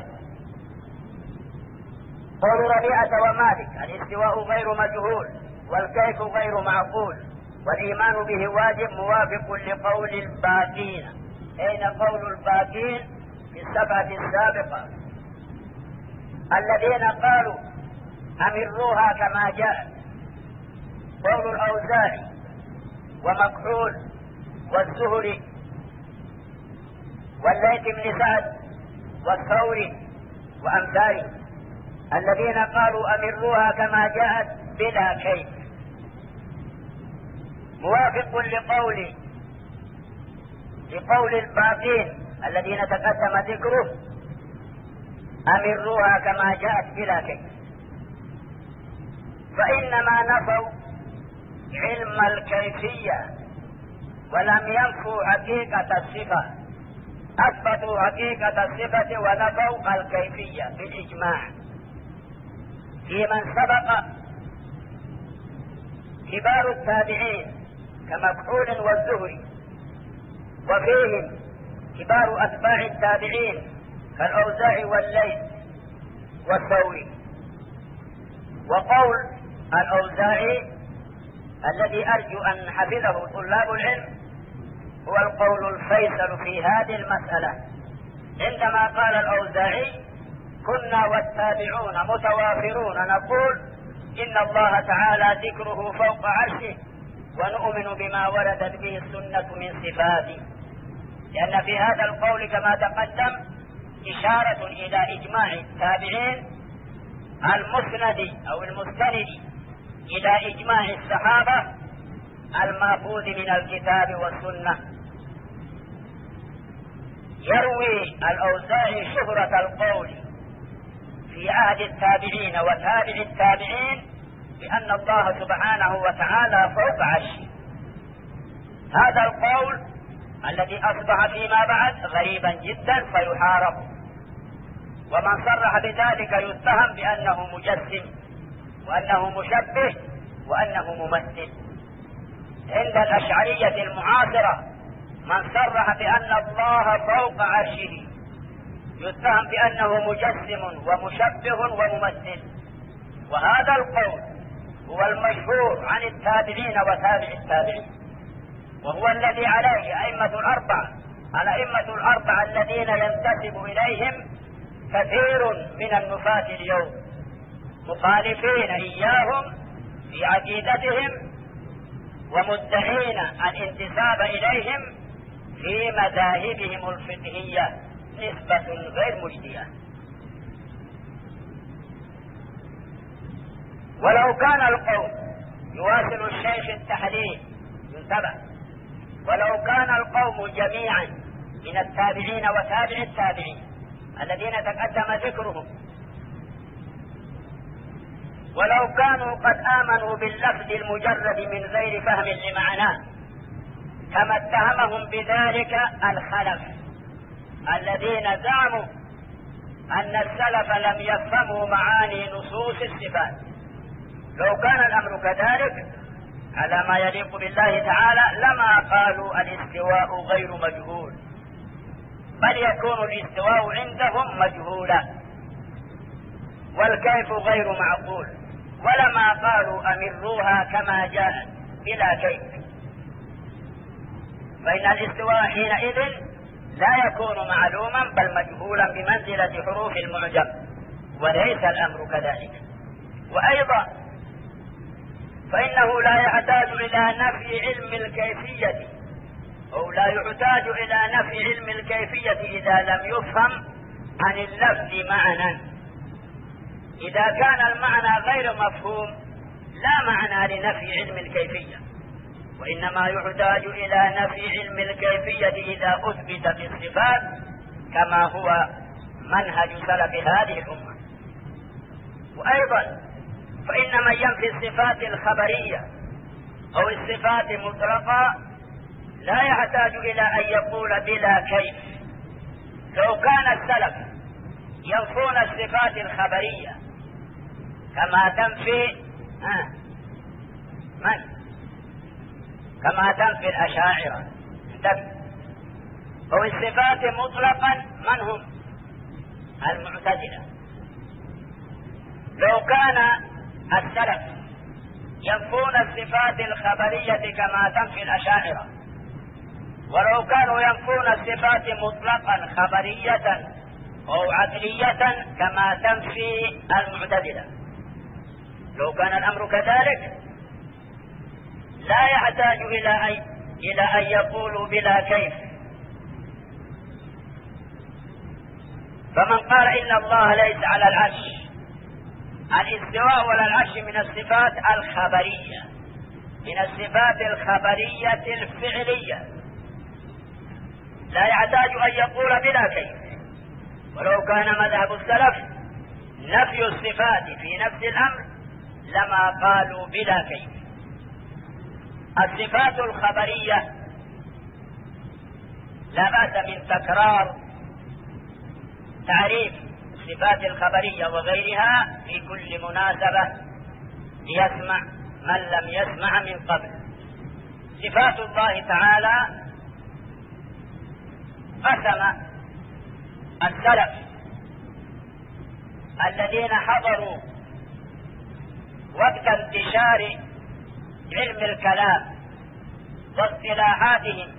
قول ربيعة ومالك: الاستواء غير مجهول والكيف غير معقول والإيمان به واجب، موافق لقول الباقين. أين قول الباقين؟ في السبعة السابقة الذين قالوا: أمروها كما جاء. قول الأوزاعي ومكحول والزهري والليث بن سعد والثوري وأمثاله. الذين قالوا أمروها كما جاءت بلا كيف، موافق لقول لقول الباقين الذين تقدم ذكره أمروها كما جاءت بلا كيف، فإنما نفوا علم الكيفية ولم ينفوا حقيقة الصفة، أثبتوا حقيقة الصفة ونفوا الكيفية بالإجماع. في من سبق كبار التابعين كمكحول والزهري، وفيهم كبار أتباع التابعين كالأوزاعي والليث والثوري. وقول الأوزاعي الذي أرجو أن حفظه طلاب العلم هو القول الفيصل في هذه المسألة، عندما قال الأوزاعي: كنا والتابعون متوافرون نقول إن الله تعالى ذكره فوق عرشه ونؤمن بما وردت به السنة من صفاته، لأن في هذا القول كما تقدم إشارة إلى إجماع التابعين المسند أو المستند إلى إجماع الصحابة المأخوذ من الكتاب والسنة. يروي الأوزاعي شهرة القول في عهد التابعين وتابع التابعين بأن الله سبحانه وتعالى فوق عرشه. هذا القول الذي أصبح فيما بعد غريبا جدا فيحارب، ومن صرح بذلك يتهم بأنه مجسم وأنه مشبه وأنه ممثل. عند الأشعرية المعاصرة من صرح بأن الله فوق عرشه يتهم بأنه مجسم ومشبه وممثل، وهذا القول هو المشهور عن التابعين وتابع التابعين، وهو الذي عليه أئمة الأربعة الأئمة الأربعة الذين ينتسب إليهم كثير من النفاة اليوم، مخالفين إياهم في عقيدتهم ومدعين الانتساب إليهم في مذاهبهم الفقهية نسبة غير مجدية. ولو كان القول يواصل الشيخ التحليل ينتبه، ولو كان القوم جميعا من التابعين وتابع التابعين الذين تقدم ذكرهم، ولو كانوا قد آمنوا باللفظ المجرد من غير فهم لمعناه كما اتهمهم بذلك الخلف الذين زعموا أن السلف لم يفهموا معاني نصوص الصفات، لو كان الأمر كذلك على ما يليق بالله تعالى لما قالوا الاستواء غير مجهول، بل يكون الاستواء عندهم مجهولا والكيف غير معقول، ولما قالوا أمروها كما جاءت بلا كيف، فإن الاستواء حينئذ لا يكون معلوما بل مجهولا بمنزلة حروف المعجم، وليس الأمر كذلك. وأيضا فإنه لا يحتاج إلى نفي علم الكيفية أو لا يحتاج إلى نفي علم الكيفية إذا لم يفهم عن اللفظ معنى. إذا كان المعنى غير مفهوم لا معنى لنفي علم الكيفية، وإنما يحتاج إلى نفي علم الكيفية إذا أثبت في الصفات كما هو منهج سلف هذه الأمة. وأيضا فإن من ينفي الصفات الخبرية أو الصفات مطلقة لا يحتاج إلى أن يقول بلا كيف. لو كان السلف ينفون الصفات الخبرية كما تنفي آه من كما تنفي الأشاعرة أو الصفات مطلقا من هم المعتزلة، لو كان السلف ينفون الصفات الخبرية كما تنفي الأشاعرة، ولو كانوا ينفون الصفات مطلقا خبرية أو عقلية كما تنفي المعتزلة، لو كان الأمر كذلك لا يحتاج إلى أن إلى أن يقولوا بلا كيف. فمن قال إن الله ليس على العرش الاستواء على العرش من الصفات الخبرية، من الصفات الخبرية الفعلية، لا يحتاج أن يقول بلا كيف. ولو كان مذهب السلف نفي الصفات في نفس الأمر لما قالوا بلا كيف. الصفات الخبرية لا بأس من تكرار تعريف الصفات الخبرية وغيرها في كل مناسبة ليسمع من لم يسمع من قبل. صفات الله تعالى قسم السلف الذين حضروا وقت انتشار علم الكلام واصطلاحاتهم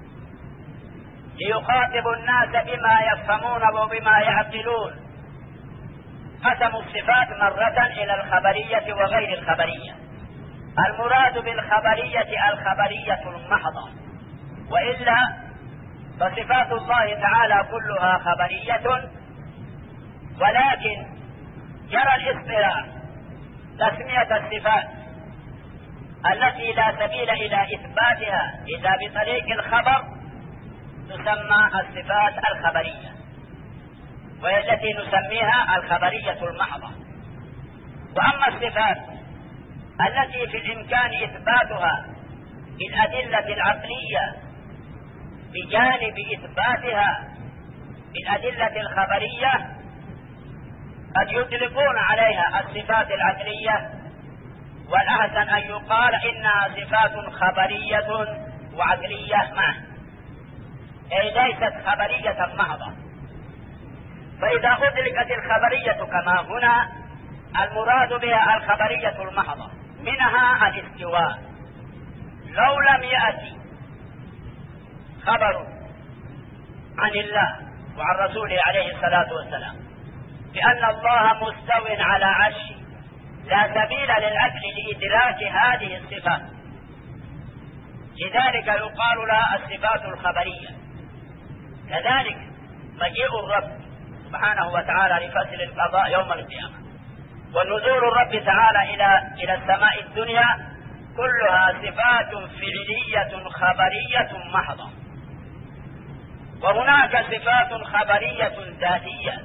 ليخاطبوا الناس بما يفهمون وبما يعقلون، قسموا الصفات مرة إلى الخبرية وغير الخبرية. المراد بالخبرية الخبرية المحضة، وإلا فصفات الله تعالى كلها خبرية، ولكن جرى الاصطلاح تسمية الصفات التي لا سبيل إلى إثباتها إلا بطريق الخبر تسمى الصفات الخبرية، وهي التي نسميها الخبرية المحضة. وأما الصفات التي في الإمكان إثباتها بالأدلة العقلية بجانب إثباتها بالأدلة الخبرية قد يطلقون عليها الصفات العقلية، والأحسن أن يقال إنها صفات خبرية وعقلية معا، أي ليست خبرية محضة. فإذا أطلقت الخبرية كما هنا المراد بها الخبرية المحضة، منها الاستواء. لو لم يأتي خبر عن الله وعن رسوله عليه الصلاة والسلام بأن الله مستو على عرشه، لا سبيل للعقل لإدراك هذه الصفات، لذلك يقال لها الصفات الخبرية. كذلك مجيء الرب سبحانه وتعالى لفصل القضاء يوم القيامة، ونزول الرب تعالى إلى إلى السماء الدنيا، كلها صفات فعلية خبرية محضة. وهناك صفات خبرية ذاتية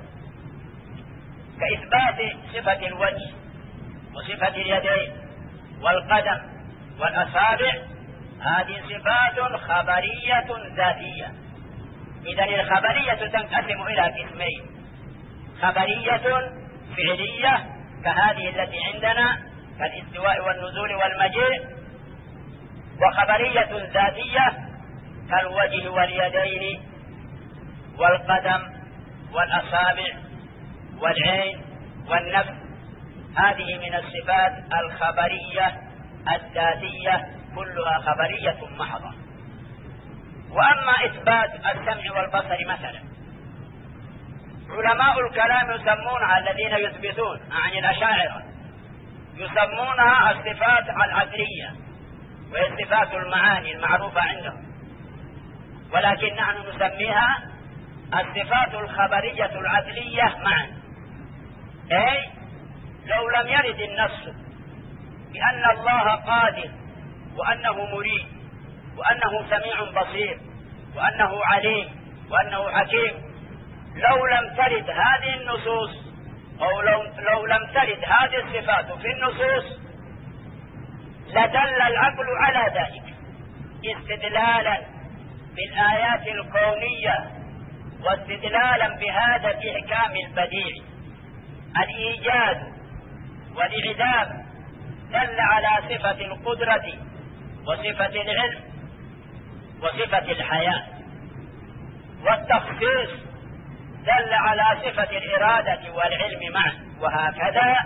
كإثبات صفة الوجه وصفة اليدين والقدم والأصابع، هذه صفات خبرية ذاتية. إذن الخبرية تنقسم إلى قسمين: خبرية فعلية كهذه التي عندنا كالاستواء والنزول والمجيء، وخبرية ذاتية كالوجه واليدين والقدم والأصابع والعين والنفس، هذه من الصفات الخبرية الذاتية، كلها خبرية محضة. وأما إثبات السمع والبصر مثلا، علماء الكلام يسمونها الذين يثبتون عن الأشاعرة يسمونها الصفات العقلية، وهي صفات المعاني المعروفة عندهم، ولكن نحن نسميها الصفات الخبرية العقلية معا. أي لو لم يرد النص بأن الله قادر وأنه مريد وأنه سميع بصير وأنه عليم وأنه حكيم، لو لم ترد هذه النصوص أو لو, لو لم ترد هذه الصفات في النصوص لدل العقل على ذلك استدلالا بالآيات الكونية واستدلالا بهذا الإحكام البديع. الإيجاد والإعدام دل على صفة القدرة وصفة العلم وصفة الحياة، والتخصيص دل على صفة الإرادة والعلم معا، وهكذا.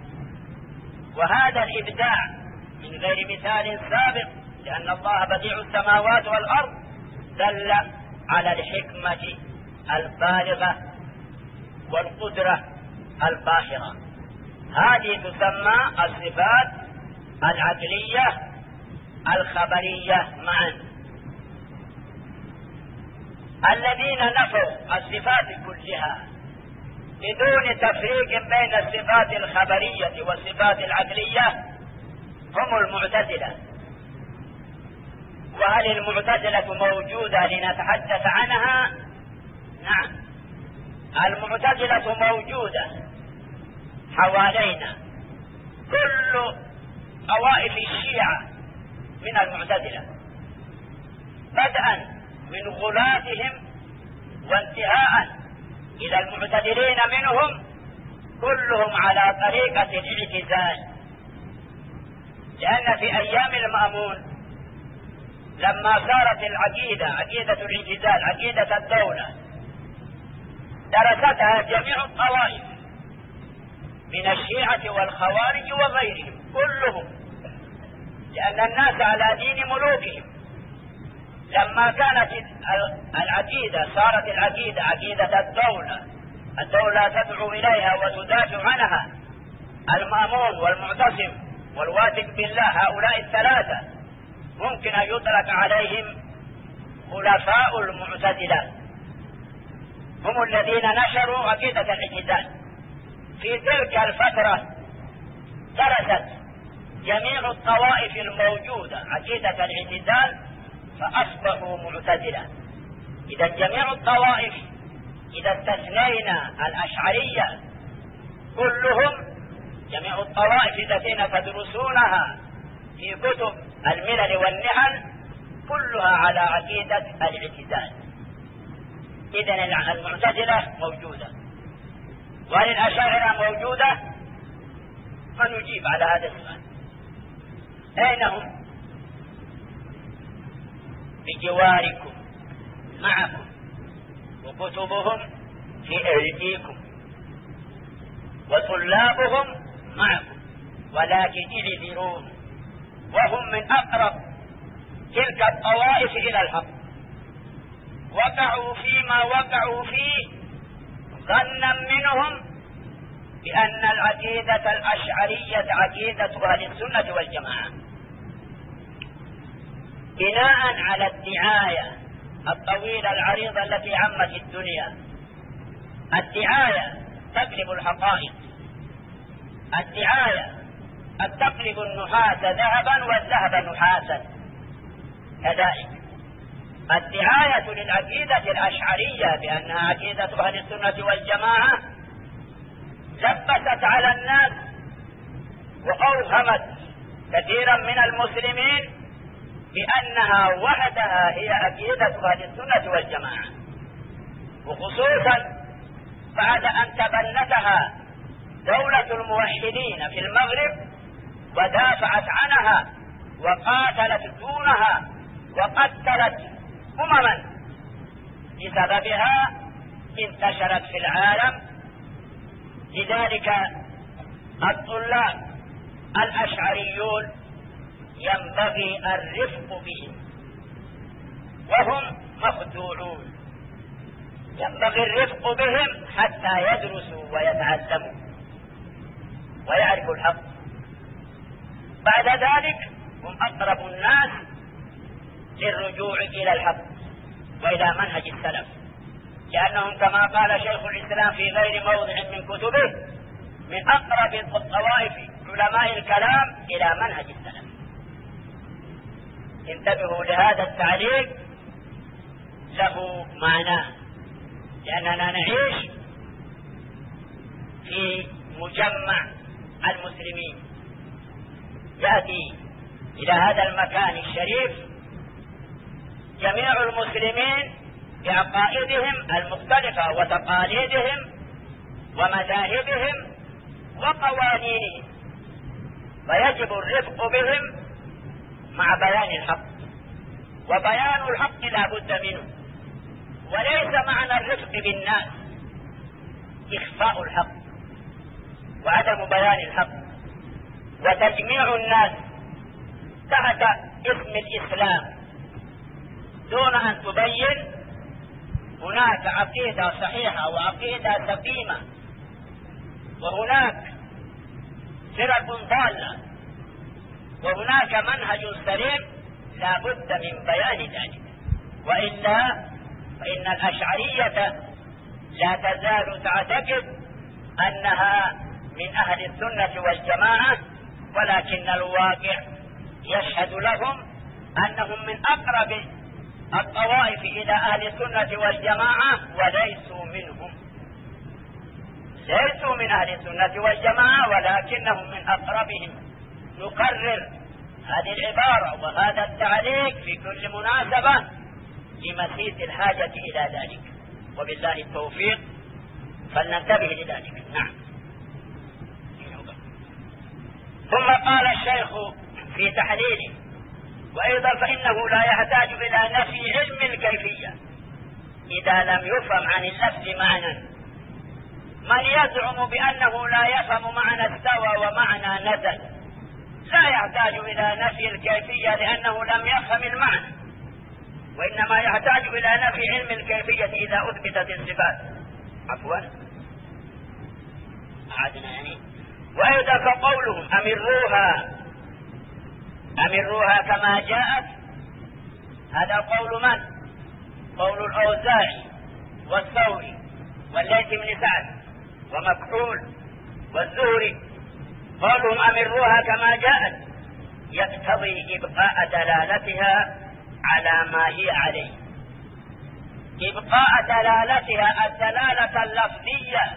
وهذا الإبداع من غير مثال سابق، لأن الله بديع السماوات والأرض، دل على الحكمة البالغة والقدرة الباهرة. هذه تسمى الصفات العقلية الخبرية معا. الذين نفوا الصفات كلها بدون تفريق بين الصفات الخبرية والصفات العقلية هم المعتزلة. وهل المعتزلة موجودة لنتحدث عنها؟ نعم، المعتزلة موجودة حوالينا. كل طوائف الشيعة من المعتزلة، بدءا من غلاتهم وانتهاء إلى المعتدلين منهم، كلهم على طريقة الاعتزال. لأن في أيام المأمون لما صارت العقيدة عقيدة الاعتزال عقيدة الدولة، درستها جميع الطوائف من الشيعة والخوارج وغيرهم كلهم، لأن الناس على دين ملوكهم. لما كانت العقيدة صارت العقيدة عقيدة الدولة، الدولة تدعو إليها وتدافع عنها، المأمون والمعتصم والواثق بالله، هؤلاء الثلاثة ممكن أن يطلق عليهم خلفاء المعتزلة، هم الذين نشروا عقيدة الاعتزال. في تلك الفترة درست جميع الطوائف الموجودة عقيدة الاعتزال فأصبحوا معتزلة. إذا جميع الطوائف إذا استثنينا الأشعرية كلهم، جميع الطوائف التي تدرسونها في كتب الملل والنحل كلها على عقيدة الاعتزال. إذن المعتزلة موجودة. وهل الأشاعرة موجودة؟ فنجيب على هذا السؤال. أين هم؟ بجواركم معكم، وكتبهم في أيديكم، وطلابهم معكم، ولكن اعذروهم، وهم من أقرب تلك الطوائف إلى الحق، وقعوا فيما وقعوا فيه ظنا منهم بأن العقيدة الأشعرية عقيدة أهل السنة والجماعة، بناء على الدعاية الطويلة العريضة التي عمت الدنيا. الدعاية تقلب الحقائق، الدعاية قد تقلب النحاس ذهبا والذهب نحاسا. كذلك الدعاية للعقيدة الأشعرية بأنها عقيدة أهل السنة والجماعة لبست على الناس وأوهمت كثيرا من المسلمين بأنها وحدها هي عقيدة أهل السنة والجماعة، وخصوصا بعد أن تبنتها دولة الموحدين في المغرب ودافعت عنها وقاتلت دونها وقتلت أمما بسببها انتشرت في العالم. لذلك الطلاب الأشعريون ينبغي الرفق بهم، وهم مخدوعون، ينبغي الرفق بهم حتى يدرسوا ويتعلموا ويعرفوا الحق. بعد ذلك هم أقرب الناس للرجوع إلى الحق وإلى منهج السلف، لأنهم كما قال شيخ الإسلام في غير موضع من كتبه من أقرب الطوائف علماء الكلام إلى منهج السلف. انتبهوا لهذا التعليق، له معناه، لأننا نعيش في مجمع المسلمين. يأتي إلى هذا المكان الشريف جميع المسلمين بعقائدهم المختلفة وتقاليدهم ومذاهبهم وقوانينهم، فيجب الرفق بهم مع بيان الحق، وبيان الحق لا بد منه. وليس معنى الرفق بالناس إخفاء الحق وعدم بيان الحق وتجميع الناس تحت اسم الإسلام دون أن تبين هناك عقيدة صحيحة وعقيدة سقيمة، وهناك فرق ضالة، وهناك منهج سليم، لا بد من بيان ذلك. وإلا فإن الأشعرية لا تزال تعتقد أنها من أهل السنة والجماعة، ولكن الواقع يشهد لهم أنهم من أقرب الطوائف إلى أهل السنة والجماعة وليسوا منهم، ليسوا من أهل السنة والجماعة ولكنهم من أقربهم. نكرر هذه العبارة وهذا التعليق في كل مناسبة لمسيس الحاجة إلى ذلك، وبالله التوفيق، فلننتبه لذلك. نعم. ثم قال الشيخ في تحليله: وأيضا فإنه لا يحتاج إلى نفي علم الكيفية إذا لم يفهم عن اللفظ معنى. من يزعم بأنه لا يفهم معنى استوى ومعنى نزل لا يحتاج إلى نفي الكيفية لأنه لم يفهم المعنى، وإنما يحتاج إلى نفي علم الكيفية إذا أثبتت الصفات. عفوا أعدنا يعني. وأيضا فقولهم أمروها أمروها كما جاءت، هذا قول من؟ قول الأوزاعي والثوري والليث بن سعد ومكحول والزهري. قولهم أمروها كما جاءت يقتضي إبقاء دلالتها على ما هي عليه، إبقاء دلالتها الدلالة اللفظية،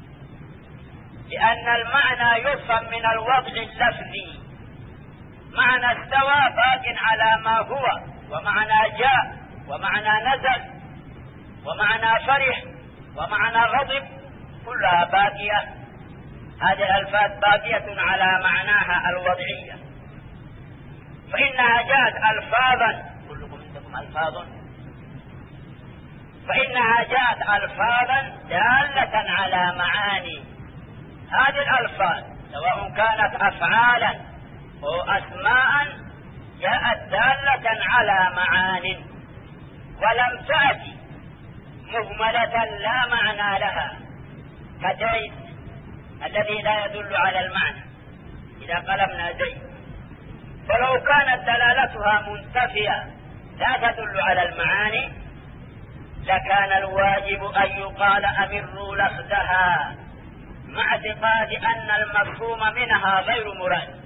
لأن المعنى يفهم من الوضع اللفظي. معنى استوى باق على ما هو، ومعنى جاء، ومعنى نزل، ومعنى فرح، ومعنى غضب، كلها باقية. هذه الألفاظ باقية على معناها الوضعية، فإنها جاءت ألفاظا، كلكم عندكم ألفاظ، فإنها جاءت ألفاظا دالة على معاني. هذه الألفاظ سواء كانت أفعالا أو أسماء جاءت دالة على معان، ولم تأتي مهملة لا معنى لها، كزيد الذي لا يدل على المعنى إذا قلبنا زيد. فلو كانت دلالتها منتفية لا تدل على المعاني لكان الواجب أن يقال أمروا لفظها، مع اعتقاد أن المفهوم منها غير مراد.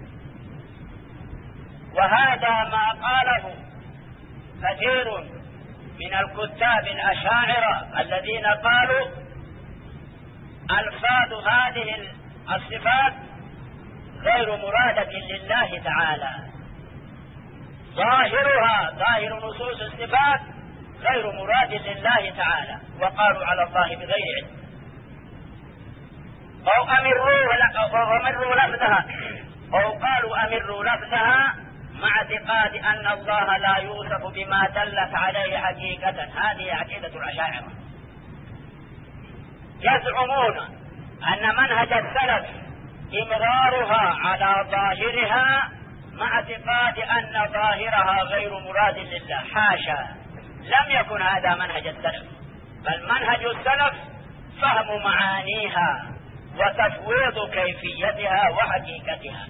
وهذا ما قاله كثير من الكتاب الأشاعرة الذين قالوا ألفاظ هذه الصفات غير مرادة لله تعالى، ظاهرها ظاهر نصوص الصفات غير مراد لله تعالى، وقالوا على الله بغير علم. أو أمروا لفظها، أو قالوا أمروا لفظها مع اعتقاد أن الله لا يوصف بما دلت عليه حقيقة. هذه عقيدة الأشاعرة، يزعمون أن منهج السلف إمرارها على ظاهرها مع اعتقاد أن ظاهرها غير مراد لله. حاشا، لم يكن هذا منهج السلف، بل منهج السلف فهم معانيها وتفويض كيفيتها وحقيقتها،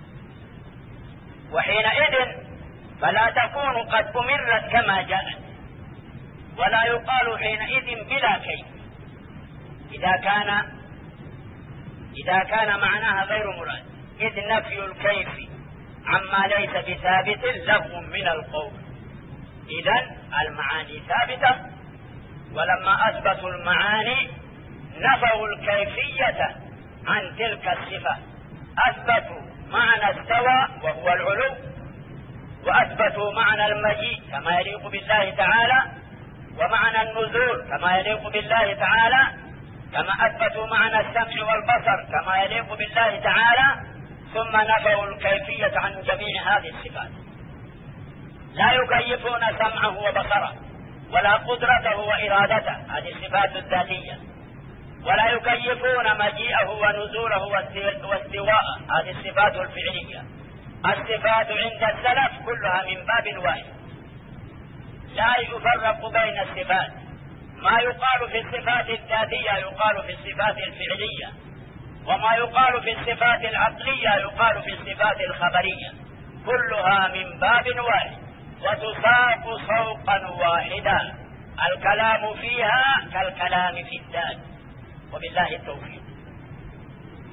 وحينئذ فلا تكون قد أمرت كما جاءت، ولا يقال حينئذ بلا كيف إذا كان إذا كان معناها غير مراد، إذ نفي الكيف عما ليس بثابت لغو من القول. إذن المعاني ثابتة، ولما أثبتوا المعاني نفوا الكيفية عن تلك الصفة، أثبتوا معنى استوى وهو العلو، وأثبتوا معنى المجيء كما يليق بالله تعالى، ومعنى النزول كما يليق بالله تعالى، كما أثبتوا معنى السمع والبصر كما يليق بالله تعالى، ثم نفوا الكيفية عن جميع هذه الصفات. لا يكيفون سمعه وبصره ولا قدرته وإرادته، هذه الصفات الذاتية، ولا يكيفون مجيئه ونزوله واستواءه، هذه الصفات الفعلية. الصفات عند السلف كلها من باب واحد، لا يفرق بين الصفات. ما يقال في الصفات الذاتية يقال في الصفات الفعلية، وما يقال في الصفات العقلية يقال في الصفات الخبرية، كلها من باب واحد وتساق سوقا واحدا، الكلام فيها كالكلام في الذات، وبالله التوفيق.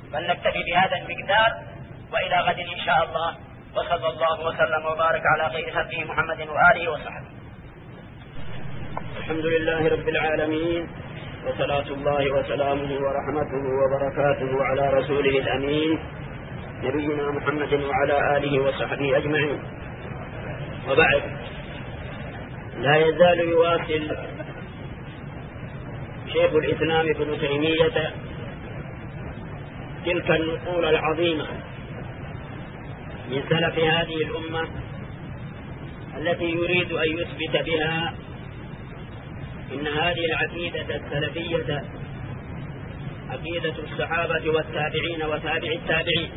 فلنكتفي بهذا المقدار، وإلى غد إن شاء الله، وصلى الله وسلم وبارك على خير خلقه محمد وآله وصحبه. الحمد لله رب العالمين، وصلاة الله وسلامه ورحمته وبركاته على رسوله الأمين نبينا محمد وعلى آله وصحبه أجمعين. وبعد، لا يزال يواصل شيخ الإسلام ابن تيمية تلك النقول العظيمة من سلف هذه الأمة التي يريد أن يثبت بها إن هذه العقيدة السلفية عقيدة الصحابة والتابعين وتابع التابعين.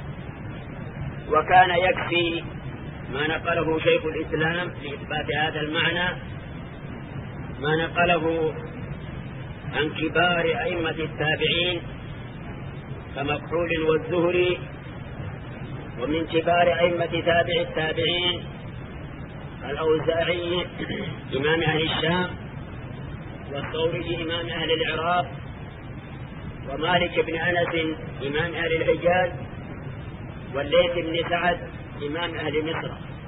وكان يكفي ما نقله شيخ الإسلام لإثبات هذا المعنى، ما نقله عن كبار أئمة التابعين كمكحول والزهري، ومن كبار أئمة تابع التابعين الأوزاعي إمام أهل الشام، والثوري إمام أهل العراق، ومالك بن أنس إمام أهل الحجاز، والليث بن سعد إمام أهل مصر.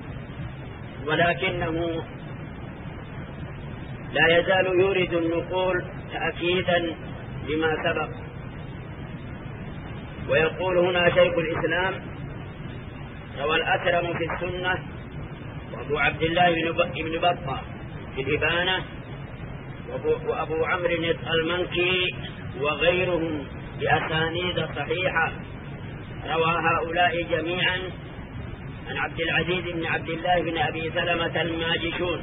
ولكنه لا يزال يورد النقول تأكيدا لما سبق. ويقول هنا شيخ الإسلام: روى الأكرم في السنة، وأبو عبد الله بن بطة في الإبانة، وأبو عمرو المنكي وغيرهم بأسانيد صحيحة، روى هؤلاء جميعا عن عبد العزيز بن عبد الله بن أبي سلمة الماجشون.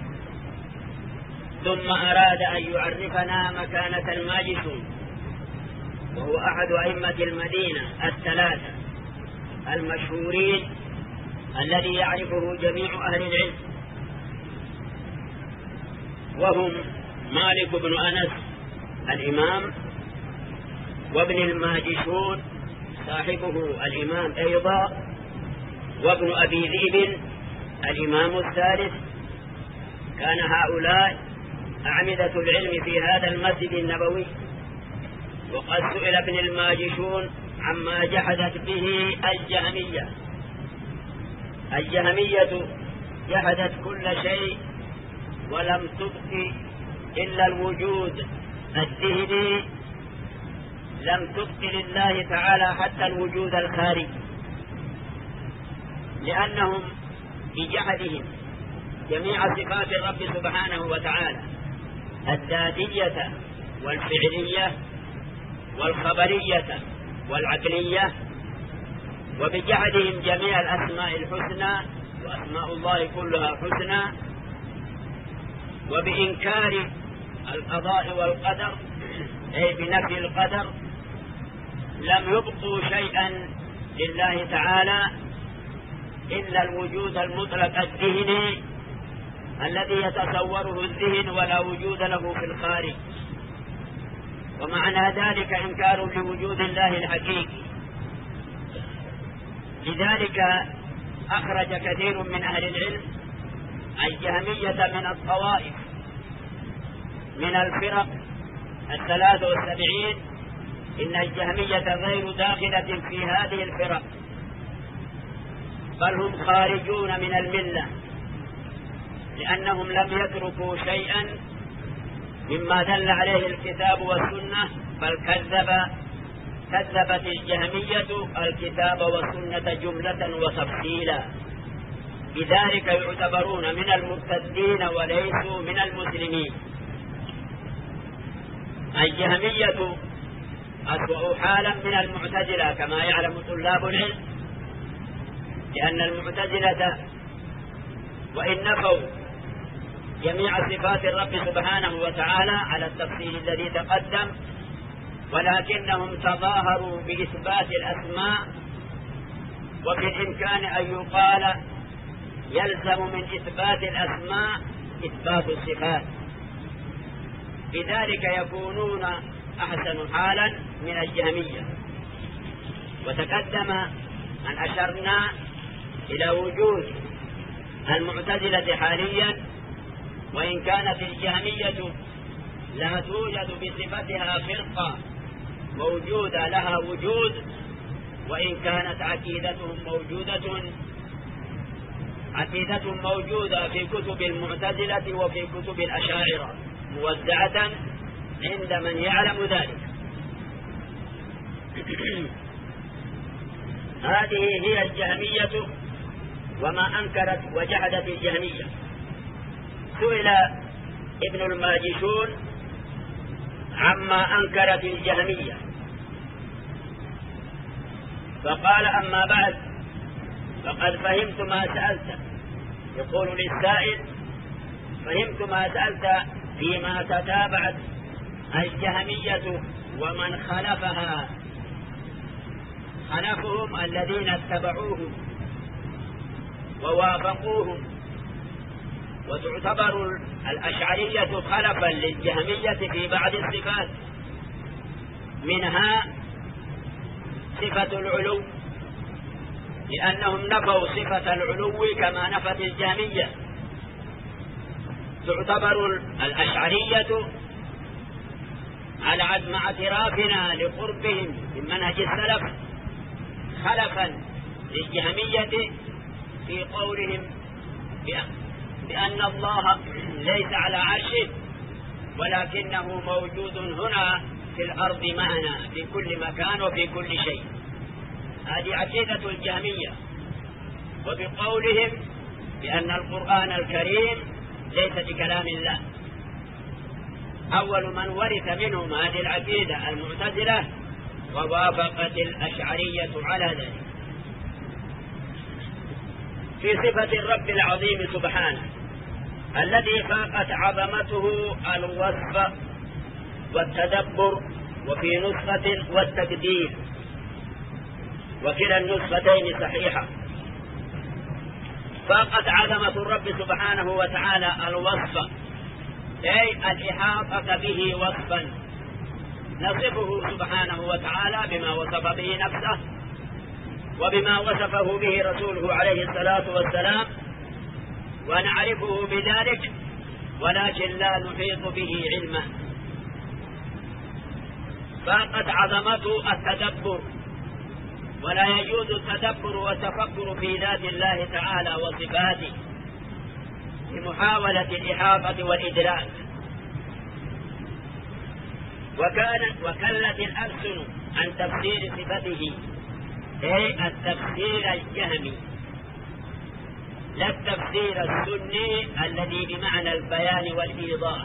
ثم أراد أن يعرفنا مكانة الماجشون، وهو أحد أئمة المدينة الثلاثة المشهورين الذي يعرفه جميع أهل العلم، وهم مالك بن أنس الإمام، وابن الماجشون صاحبه الإمام أيضا، وابن أبي ذئب الإمام الثالث. كان هؤلاء أعمدة العلم في هذا المسجد النبوي. وقد سئل ابن الماجشون عما جحدت به الجهمية. الجهمية جحدت كل شيء ولم تبق إلا الوجود الذهني، لم تبق لله تعالى حتى الوجود الخارجي، لأنهم بجحدهم جميع صفات الرب سبحانه وتعالى الذاتية والفعلية والخبرية والعقلية، وبجحدهم جميع الأسماء الحسنى، وأسماء الله كلها حسنى، وبإنكار القضاء والقدر أي بنفي القدر، لم يبقوا شيئا لله تعالى إلا الوجود المطلق الذهني الذي يتصوره الذهن ولا وجود له في الخارج. ومعنى ذلك إنكار لوجود الله الحقيقي. لذلك أخرج كثير من أهل العلم الجهمية من الطوائف، من الفرق الثلاث والسبعين. إن الجهمية غير داخلة في هذه الفرق، بل هم خارجون من الملة، لأنهم لم يتركوا شيئا مما دل عليه الكتاب والسنة، بل كذب كذبت الجهمية الكتاب والسنة جملة وتفصيلا. بذلك يعتبرون من المرتدين وليسوا من المسلمين. الجهمية أسوأ حالا من المعتزلة كما يعلم طلاب العلم، لأن المعتزلة وإن نفوا جميع صفات الرب سبحانه وتعالى على التفصيل الذي تقدم، ولكنهم تظاهروا بإثبات الأسماء، وبالإمكان أن يقال يلزم من إثبات الأسماء إثبات الصفات. بذلك يكونون أحسن حالا من الجهمية. وتقدم أن أشرنا إلى وجود المعتزلة حاليا، وإن كانت الجهمية لا توجد بصفتها فرقة موجودة لها وجود، وإن كانت عقيدتهم موجودة عقيدة موجودة في كتب المعتزلة وفي كتب الأشاعرة موزعة عند من يعلم ذلك. هذه هي الجهمية وما أنكرت وجحدت الجهمية. سئل ابن الماجشون عما أنكرت الجهمية فقال: أما بعد فقد فهمت ما سألت. يقول للسائل: فهمت ما سألت فيما تتابعت الجهمية ومن خلفها، خلفهم الذين اتبعوهم ووافقوهم. وتعتبر الأشعرية خلفا للجهمية في بعض الصفات، منها صفة العلو، لأنهم نفوا صفة العلو كما نفت الجهمية. تعتبر الأشعرية على عدم اعترافنا لقربهم من منهج السلف خلفا للجهمية في قولهم بأن الله ليس على عرشه ولكنه موجود هنا في الأرض معنا في كل مكان وفي كل شيء. هذه عقيدة الجهمية. وبقولهم بأن القرآن الكريم ليس بكلام الله. أول من ورث منهم هذه العقيدة المعتزلة، ووافقت الأشعرية على ذلك. في صفة الرب العظيم سبحانه الذي فاقت عظمته الوصف والتدبر، وفي نسخة والتقدير، وكلا النسختين صحيحة. فاقت عظمة الرب سبحانه وتعالى الوصف، أي الإحاطة به وصفا نصفه سبحانه وتعالى بما وصف به نفسه وبما وصفه به رسوله عليه الصلاة والسلام، ونعرفه بذلك ولكن لا نحيط به علما. فاقت عظمته التدبر، ولا يجوز التدبر والتفكر في ذات الله تعالى وصفاته لمحاولة الإحاطة والإدراك. وكانت وكلت الألسن عن تفسير صفته، أي التفسير الجهمي لا التفسير السني الذي بمعنى البيان والإيضاح.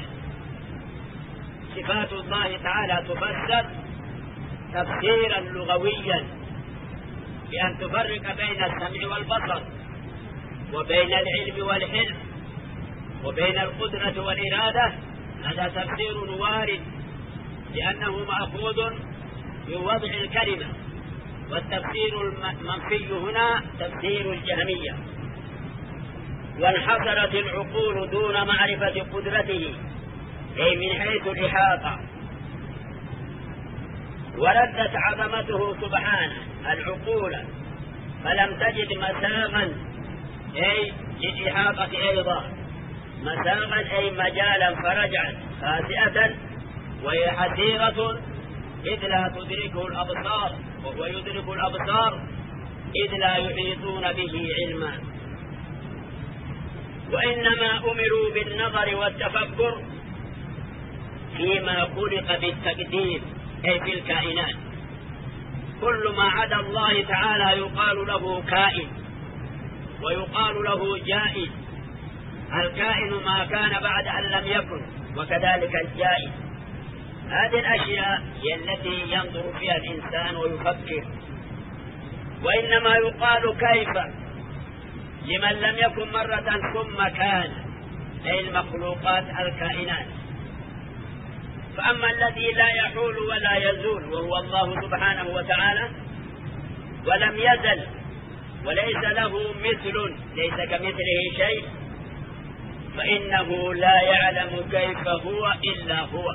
صفات الله تعالى تفسر تفسيرا لغويا بأن تفرق بين السمع والبصر وبين العلم والحلم وبين القدرة والإرادة. هذا تفسير وارد لأنه مأخوذ من وضع الكلمة. والتفسير المنفي هنا تفسير الجهمية. وانحصرت العقول دون معرفة قدرته، أي من حيث الإحاطة. وردت عظمته سبحانه العقول فلم تجد مساغا، أي للإحاطة أيضا مساغا أي مجالا، فرجعت خاسئة وهي حسيرة إذ لا تدركه الأبصار، وهو يدرك الأبصار إذ لا يحيطون به علما. وإنما أمروا بالنظر والتفكر فيما خلق بالتقدير، أي في الكائنات. كل ما عدا الله تعالى يقال له كائن ويقال له جائز. الكائن ما كان بعد أن لم يكن، وكذلك الجائز. هذه الأشياء هي التي ينظر فيها الإنسان ويفكر. وإنما يقال كيف لمن لم يكن مرة ثم كان، أي المخلوقات الكائنات. فأما الذي لا يحول ولا يزول وهو الله سبحانه وتعالى ولم يزل وليس له مثل، ليس كمثله شيء، فإنه لا يعلم كيف هو إلا هو.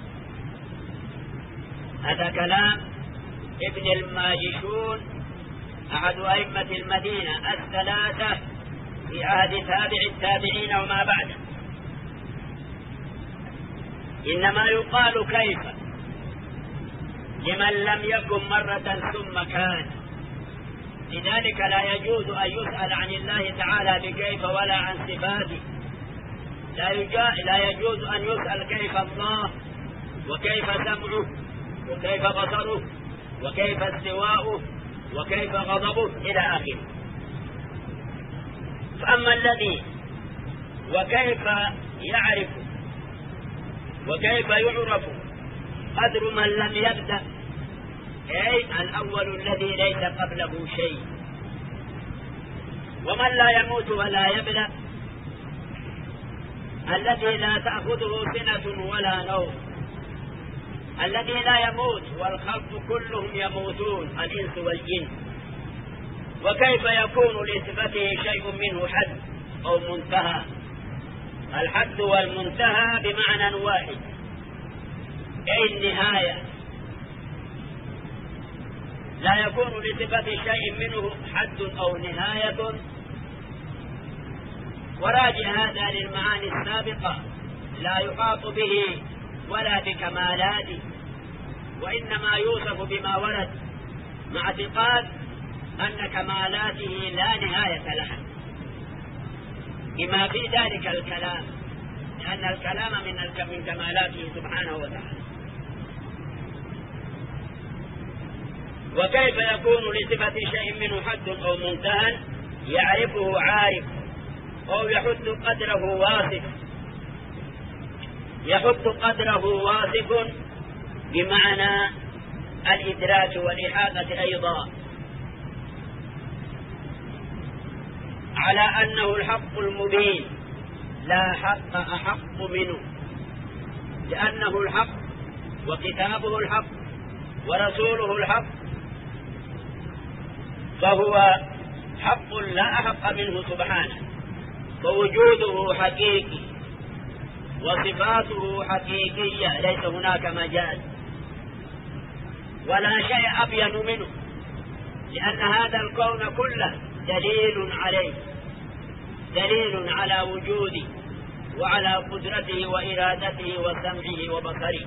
هذا كلام ابن الماجشون أحد أئمة المدينة الثلاثة في عهد تابع التابعين وما بعده. إنما يقال كيف لمن لم يكن مرة ثم كان. لذلك لا يجوز أن يسأل عن الله تعالى بكيف ولا عن صفاته. لا, لا يجوز أن يسأل كيف الله وكيف سمعه وكيف بصره وكيف استواؤه وكيف غضبه إلى آخره. فأما الذي وكيف يعرف وكيف يعرف قدر من لم يبدأ، أي الأول الذي ليس قبله شيء، ومن لا يموت ولا يبلى الذي لا تأخذه سنة ولا نوم، الذي لا يموت والخلق كلهم يموتون الإنس والجن. وكيف يكون لصفته شيء منه حد أو منتهى؟ الحد والمنتهى بمعنى واحد، أي النهاية. لا يكون لصفته شيء منه حد أو نهاية. وراجع هذا للمعاني السابقة، لا يحاط به ولا بكمالاته، وإنما يوصف بما ورد مع اعتقاد أن كمالاته لا نهاية لها بما في ذلك الكلام، لأن الكلام من من كمالاته سبحانه وتعالى. وكيف يكون لصفة شيء منه حد أو منتهى؟ يعرفه عارف أو يحد قدره واصف. يحد قدره واصف بمعنى الإدراك والإحاطة أيضا، على أنه الحق المبين، لا حق أحق منه، لأنه الحق وكتابه الحق ورسوله الحق، فهو حق لا أحق منه سبحانه، فوجوده حقيقي وصفاته حقيقية، ليس هناك مجال ولا شيء أبين منه، لأن هذا الكون كله دليل عليه، دليل على وجوده وعلى قدرته وإرادته وسمعه وبصره.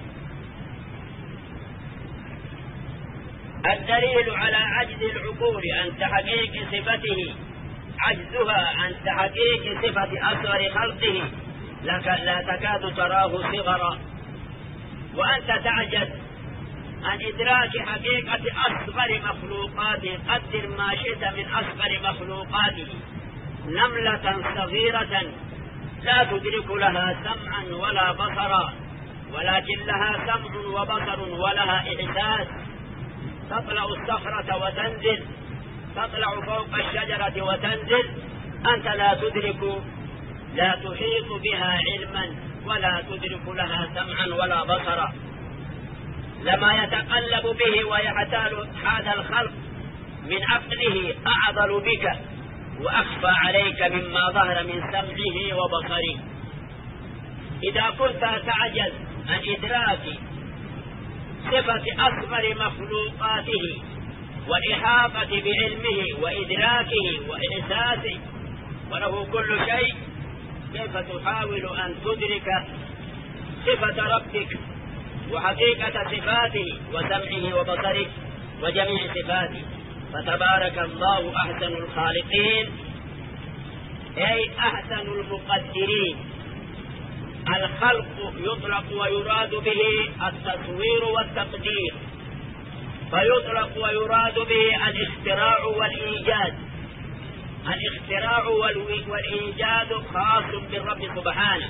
الدليل على عجز العقول عن تحقيق صفته، عجزها عن تحقيق صفة أصغر خلقه لا تكاد تراه صغرا، وأنت تعجز عن إدراك حقيقة أصغر مخلوقاته. قدر ما شئت من أصغر مخلوقاته، نملة صغيرة لا تدرك لها سمعا ولا بصرا، ولكن لها سمع وبصر ولها إحساس. تطلع الصخرة وتنزل، تطلع فوق الشجرة وتنزل، أنت لا تدرك، لا تحيط بها علما ولا تدرك لها سمعا ولا بصرا. لما يتقلب به ويحتال هذا الخلق من عقله أعضل بك وأخفى عليك مما ظهر من سمعه وبصره. إذا كنت تعجز عن إدراك صفة أصغر مخلوقاته والإحاطة بعلمه وإدراكه وإحساسه وله كل شيء، كيف تحاول أن تدرك صفة ربك وحقيقة صفاته وسمعه وبصره وجميع صفاته؟ فتبارك الله أحسن الخالقين، أي أحسن المقدرين. الخلق يطلق ويراد به التصوير والتقدير، فيطلق ويراد به الاختراع والإيجاد. الاختراع والإيجاد خاص بالرب سبحانه،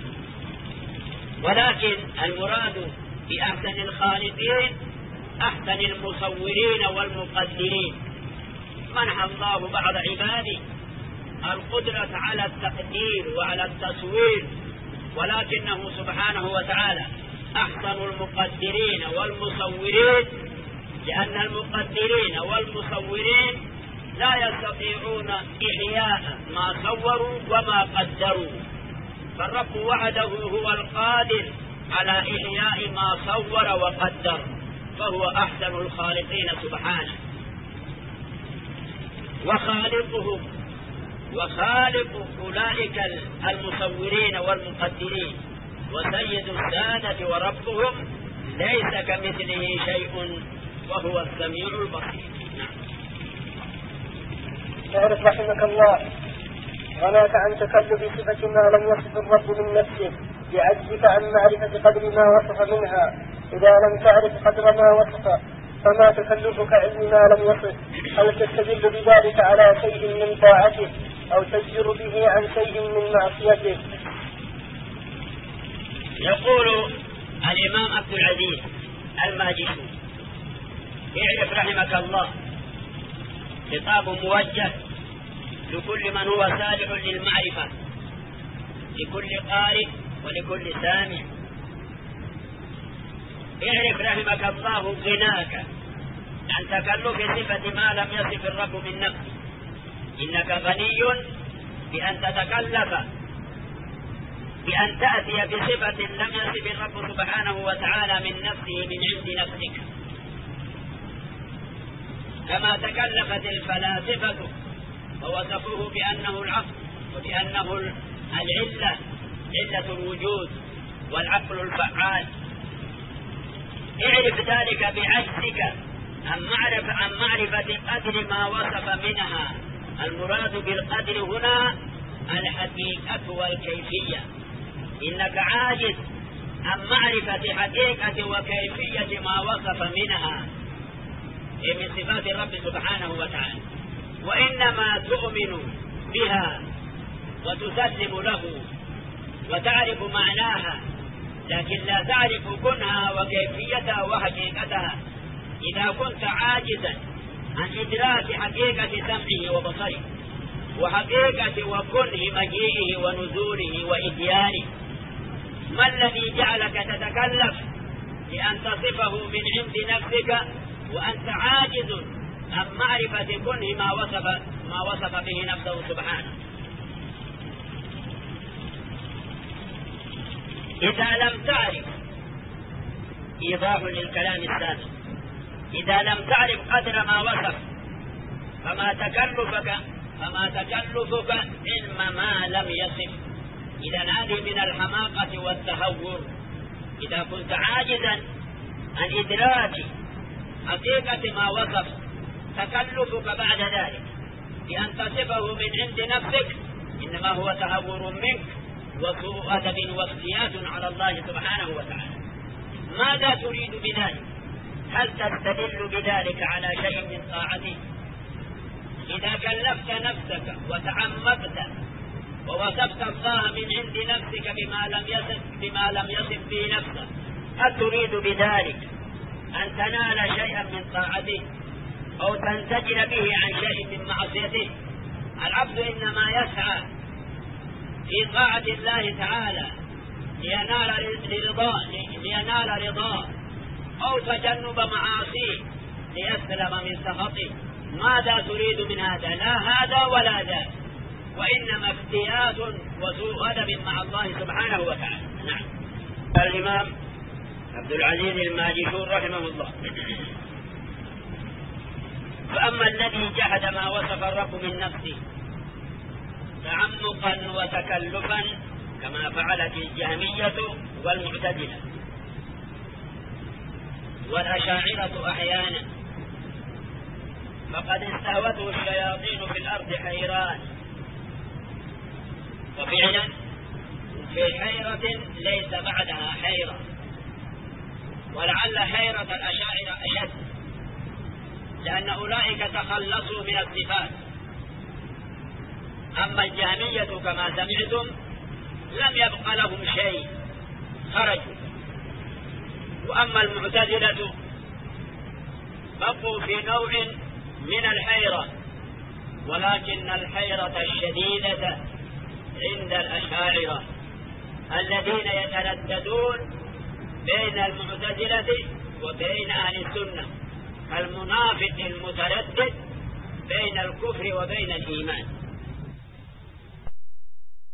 ولكن المراد بأحسن الخالقين أحسن المصورين والمقدرين. منح الله بعض عباده القدرة على التقدير وعلى التصوير، ولكنه سبحانه وتعالى أحسن المقدرين والمصورين، لأن المقدرين والمصورين لا يستطيعون إحياء ما صوروا وما قدروا، فالرب وحده هو القادر على إحياء ما صور وقدر، فهو أحسن الخالقين سبحانه. وخالقهم وخالق أولئك المصورين والمقدرين وسيد السادة وربهم ليس كمثله شيء وهو السميع البصير. اعرف رحمك الله وناك عن تكلف صفة ما لم يصف الرب من نفسه بعجزك عن معرفة قدر ما وصف منها. إذا لم تعرف قدر ما وصف فما تكلفك علم ما لم يصف؟ هل تستدل بذلك على شيء من طاعته أو تزجر به عن شيء من معصيته؟ يقول الإمام عبد العزيز الماجشون: اعرف رحمك الله خطاب موجه لكل من هو صالح للمعرفة، لكل قارئ ولكل سامع. اعرف رحمك الله غناك عن تكلف صفة ما لم يصف الرب من نفسه. إنك غني بأن تتكلف بأن تأتي بصفة لم يصف الرب سبحانه وتعالى من نفسه من عند نفسك، كما تكلفت الفلاسفة ووصفوه بأنه العقل وبأنه العلة، علة الوجود والعقل الفعال. اعرف ذلك بعجزك عن معرفة, عن معرفة قدر ما وصف منها. المراد بالقدر هنا الحقيقة والكيفية. إنك عاجز عن معرفة حقيقة وكيفية ما وصف منها من صفات الرب سبحانه وتعالى، وإنما تؤمن بها وتسلم له وتعرف معناها، لكن لا تعرف كنها وكيفيتها وحقيقتها. إذا كنت عاجزا عن إدراك حقيقة سمعه وبصره وحقيقة وكنه مجيئه ونزوله وإتيانه، ما الذي جعلك تتكلف لأن تصفه من عند نفسك وأنت عاجز عن معرفة كنه ما وصف, ما وصف به نفسه سبحانه؟ إذا لم تعرف، إيضاح للكلام السابق، إذا لم تعرف قدر ما وصف فما تكلفك فما تكلفك علم ما لم يصف. إذا هذه من الحماقة والتهور. إذا كنت عاجزا عن إدراك حقيقة ما وصف، تكلفك بعد ذلك بأن تصفه من عند نفسك إنما هو تهور منك وسوء أدب وافتيات على الله سبحانه وتعالى. ماذا تريد بذلك؟ هل تستدل بذلك على شيء من طاعته؟ إذا كلفت نفسك وتعمقت ووصفت الله من عند نفسك بما لم يصف بما لم يصف به نفسه، هل تريد بذلك أن تنال شيئا من طاعته أو تنتجل به عن شيء من معصيته؟ العبد إنما يسعى في طاعة الله تعالى لينال رضاه لينال رضاه أو تجنب معاصيه ليسلم من سخطه. ماذا تريد من هذا؟ لا هذا ولا ذاك، وإنما افتيات وسوء أدب مع الله سبحانه وتعالى. نعم. الإمام عبد العزيز الماجشون رحمه الله: فأما الذي جحد ما وصف الرب من نفسه تعمقا وتكلفا كما فعلت الجهمية والمعتزلة والأشاعرة أحيانا، فقد استهوته الشياطين في الأرض حيران، وفعلا في حيرة ليس بعدها حيرة، ولعل حيرة الأشاعرة أشد، لأن أولئك تخلصوا من الصفات. أما الجهمية كما سمعتم لم يبق لهم شيء، خرجوا. وأما المعتزلة بقوا في نوع من الحيرة، ولكن الحيرة الشديدة عند الأشاعرة الذين يترددون بين المعتزلة وبين أهل السنة، المنافق المتردد بين الكفر وبين الإيمان.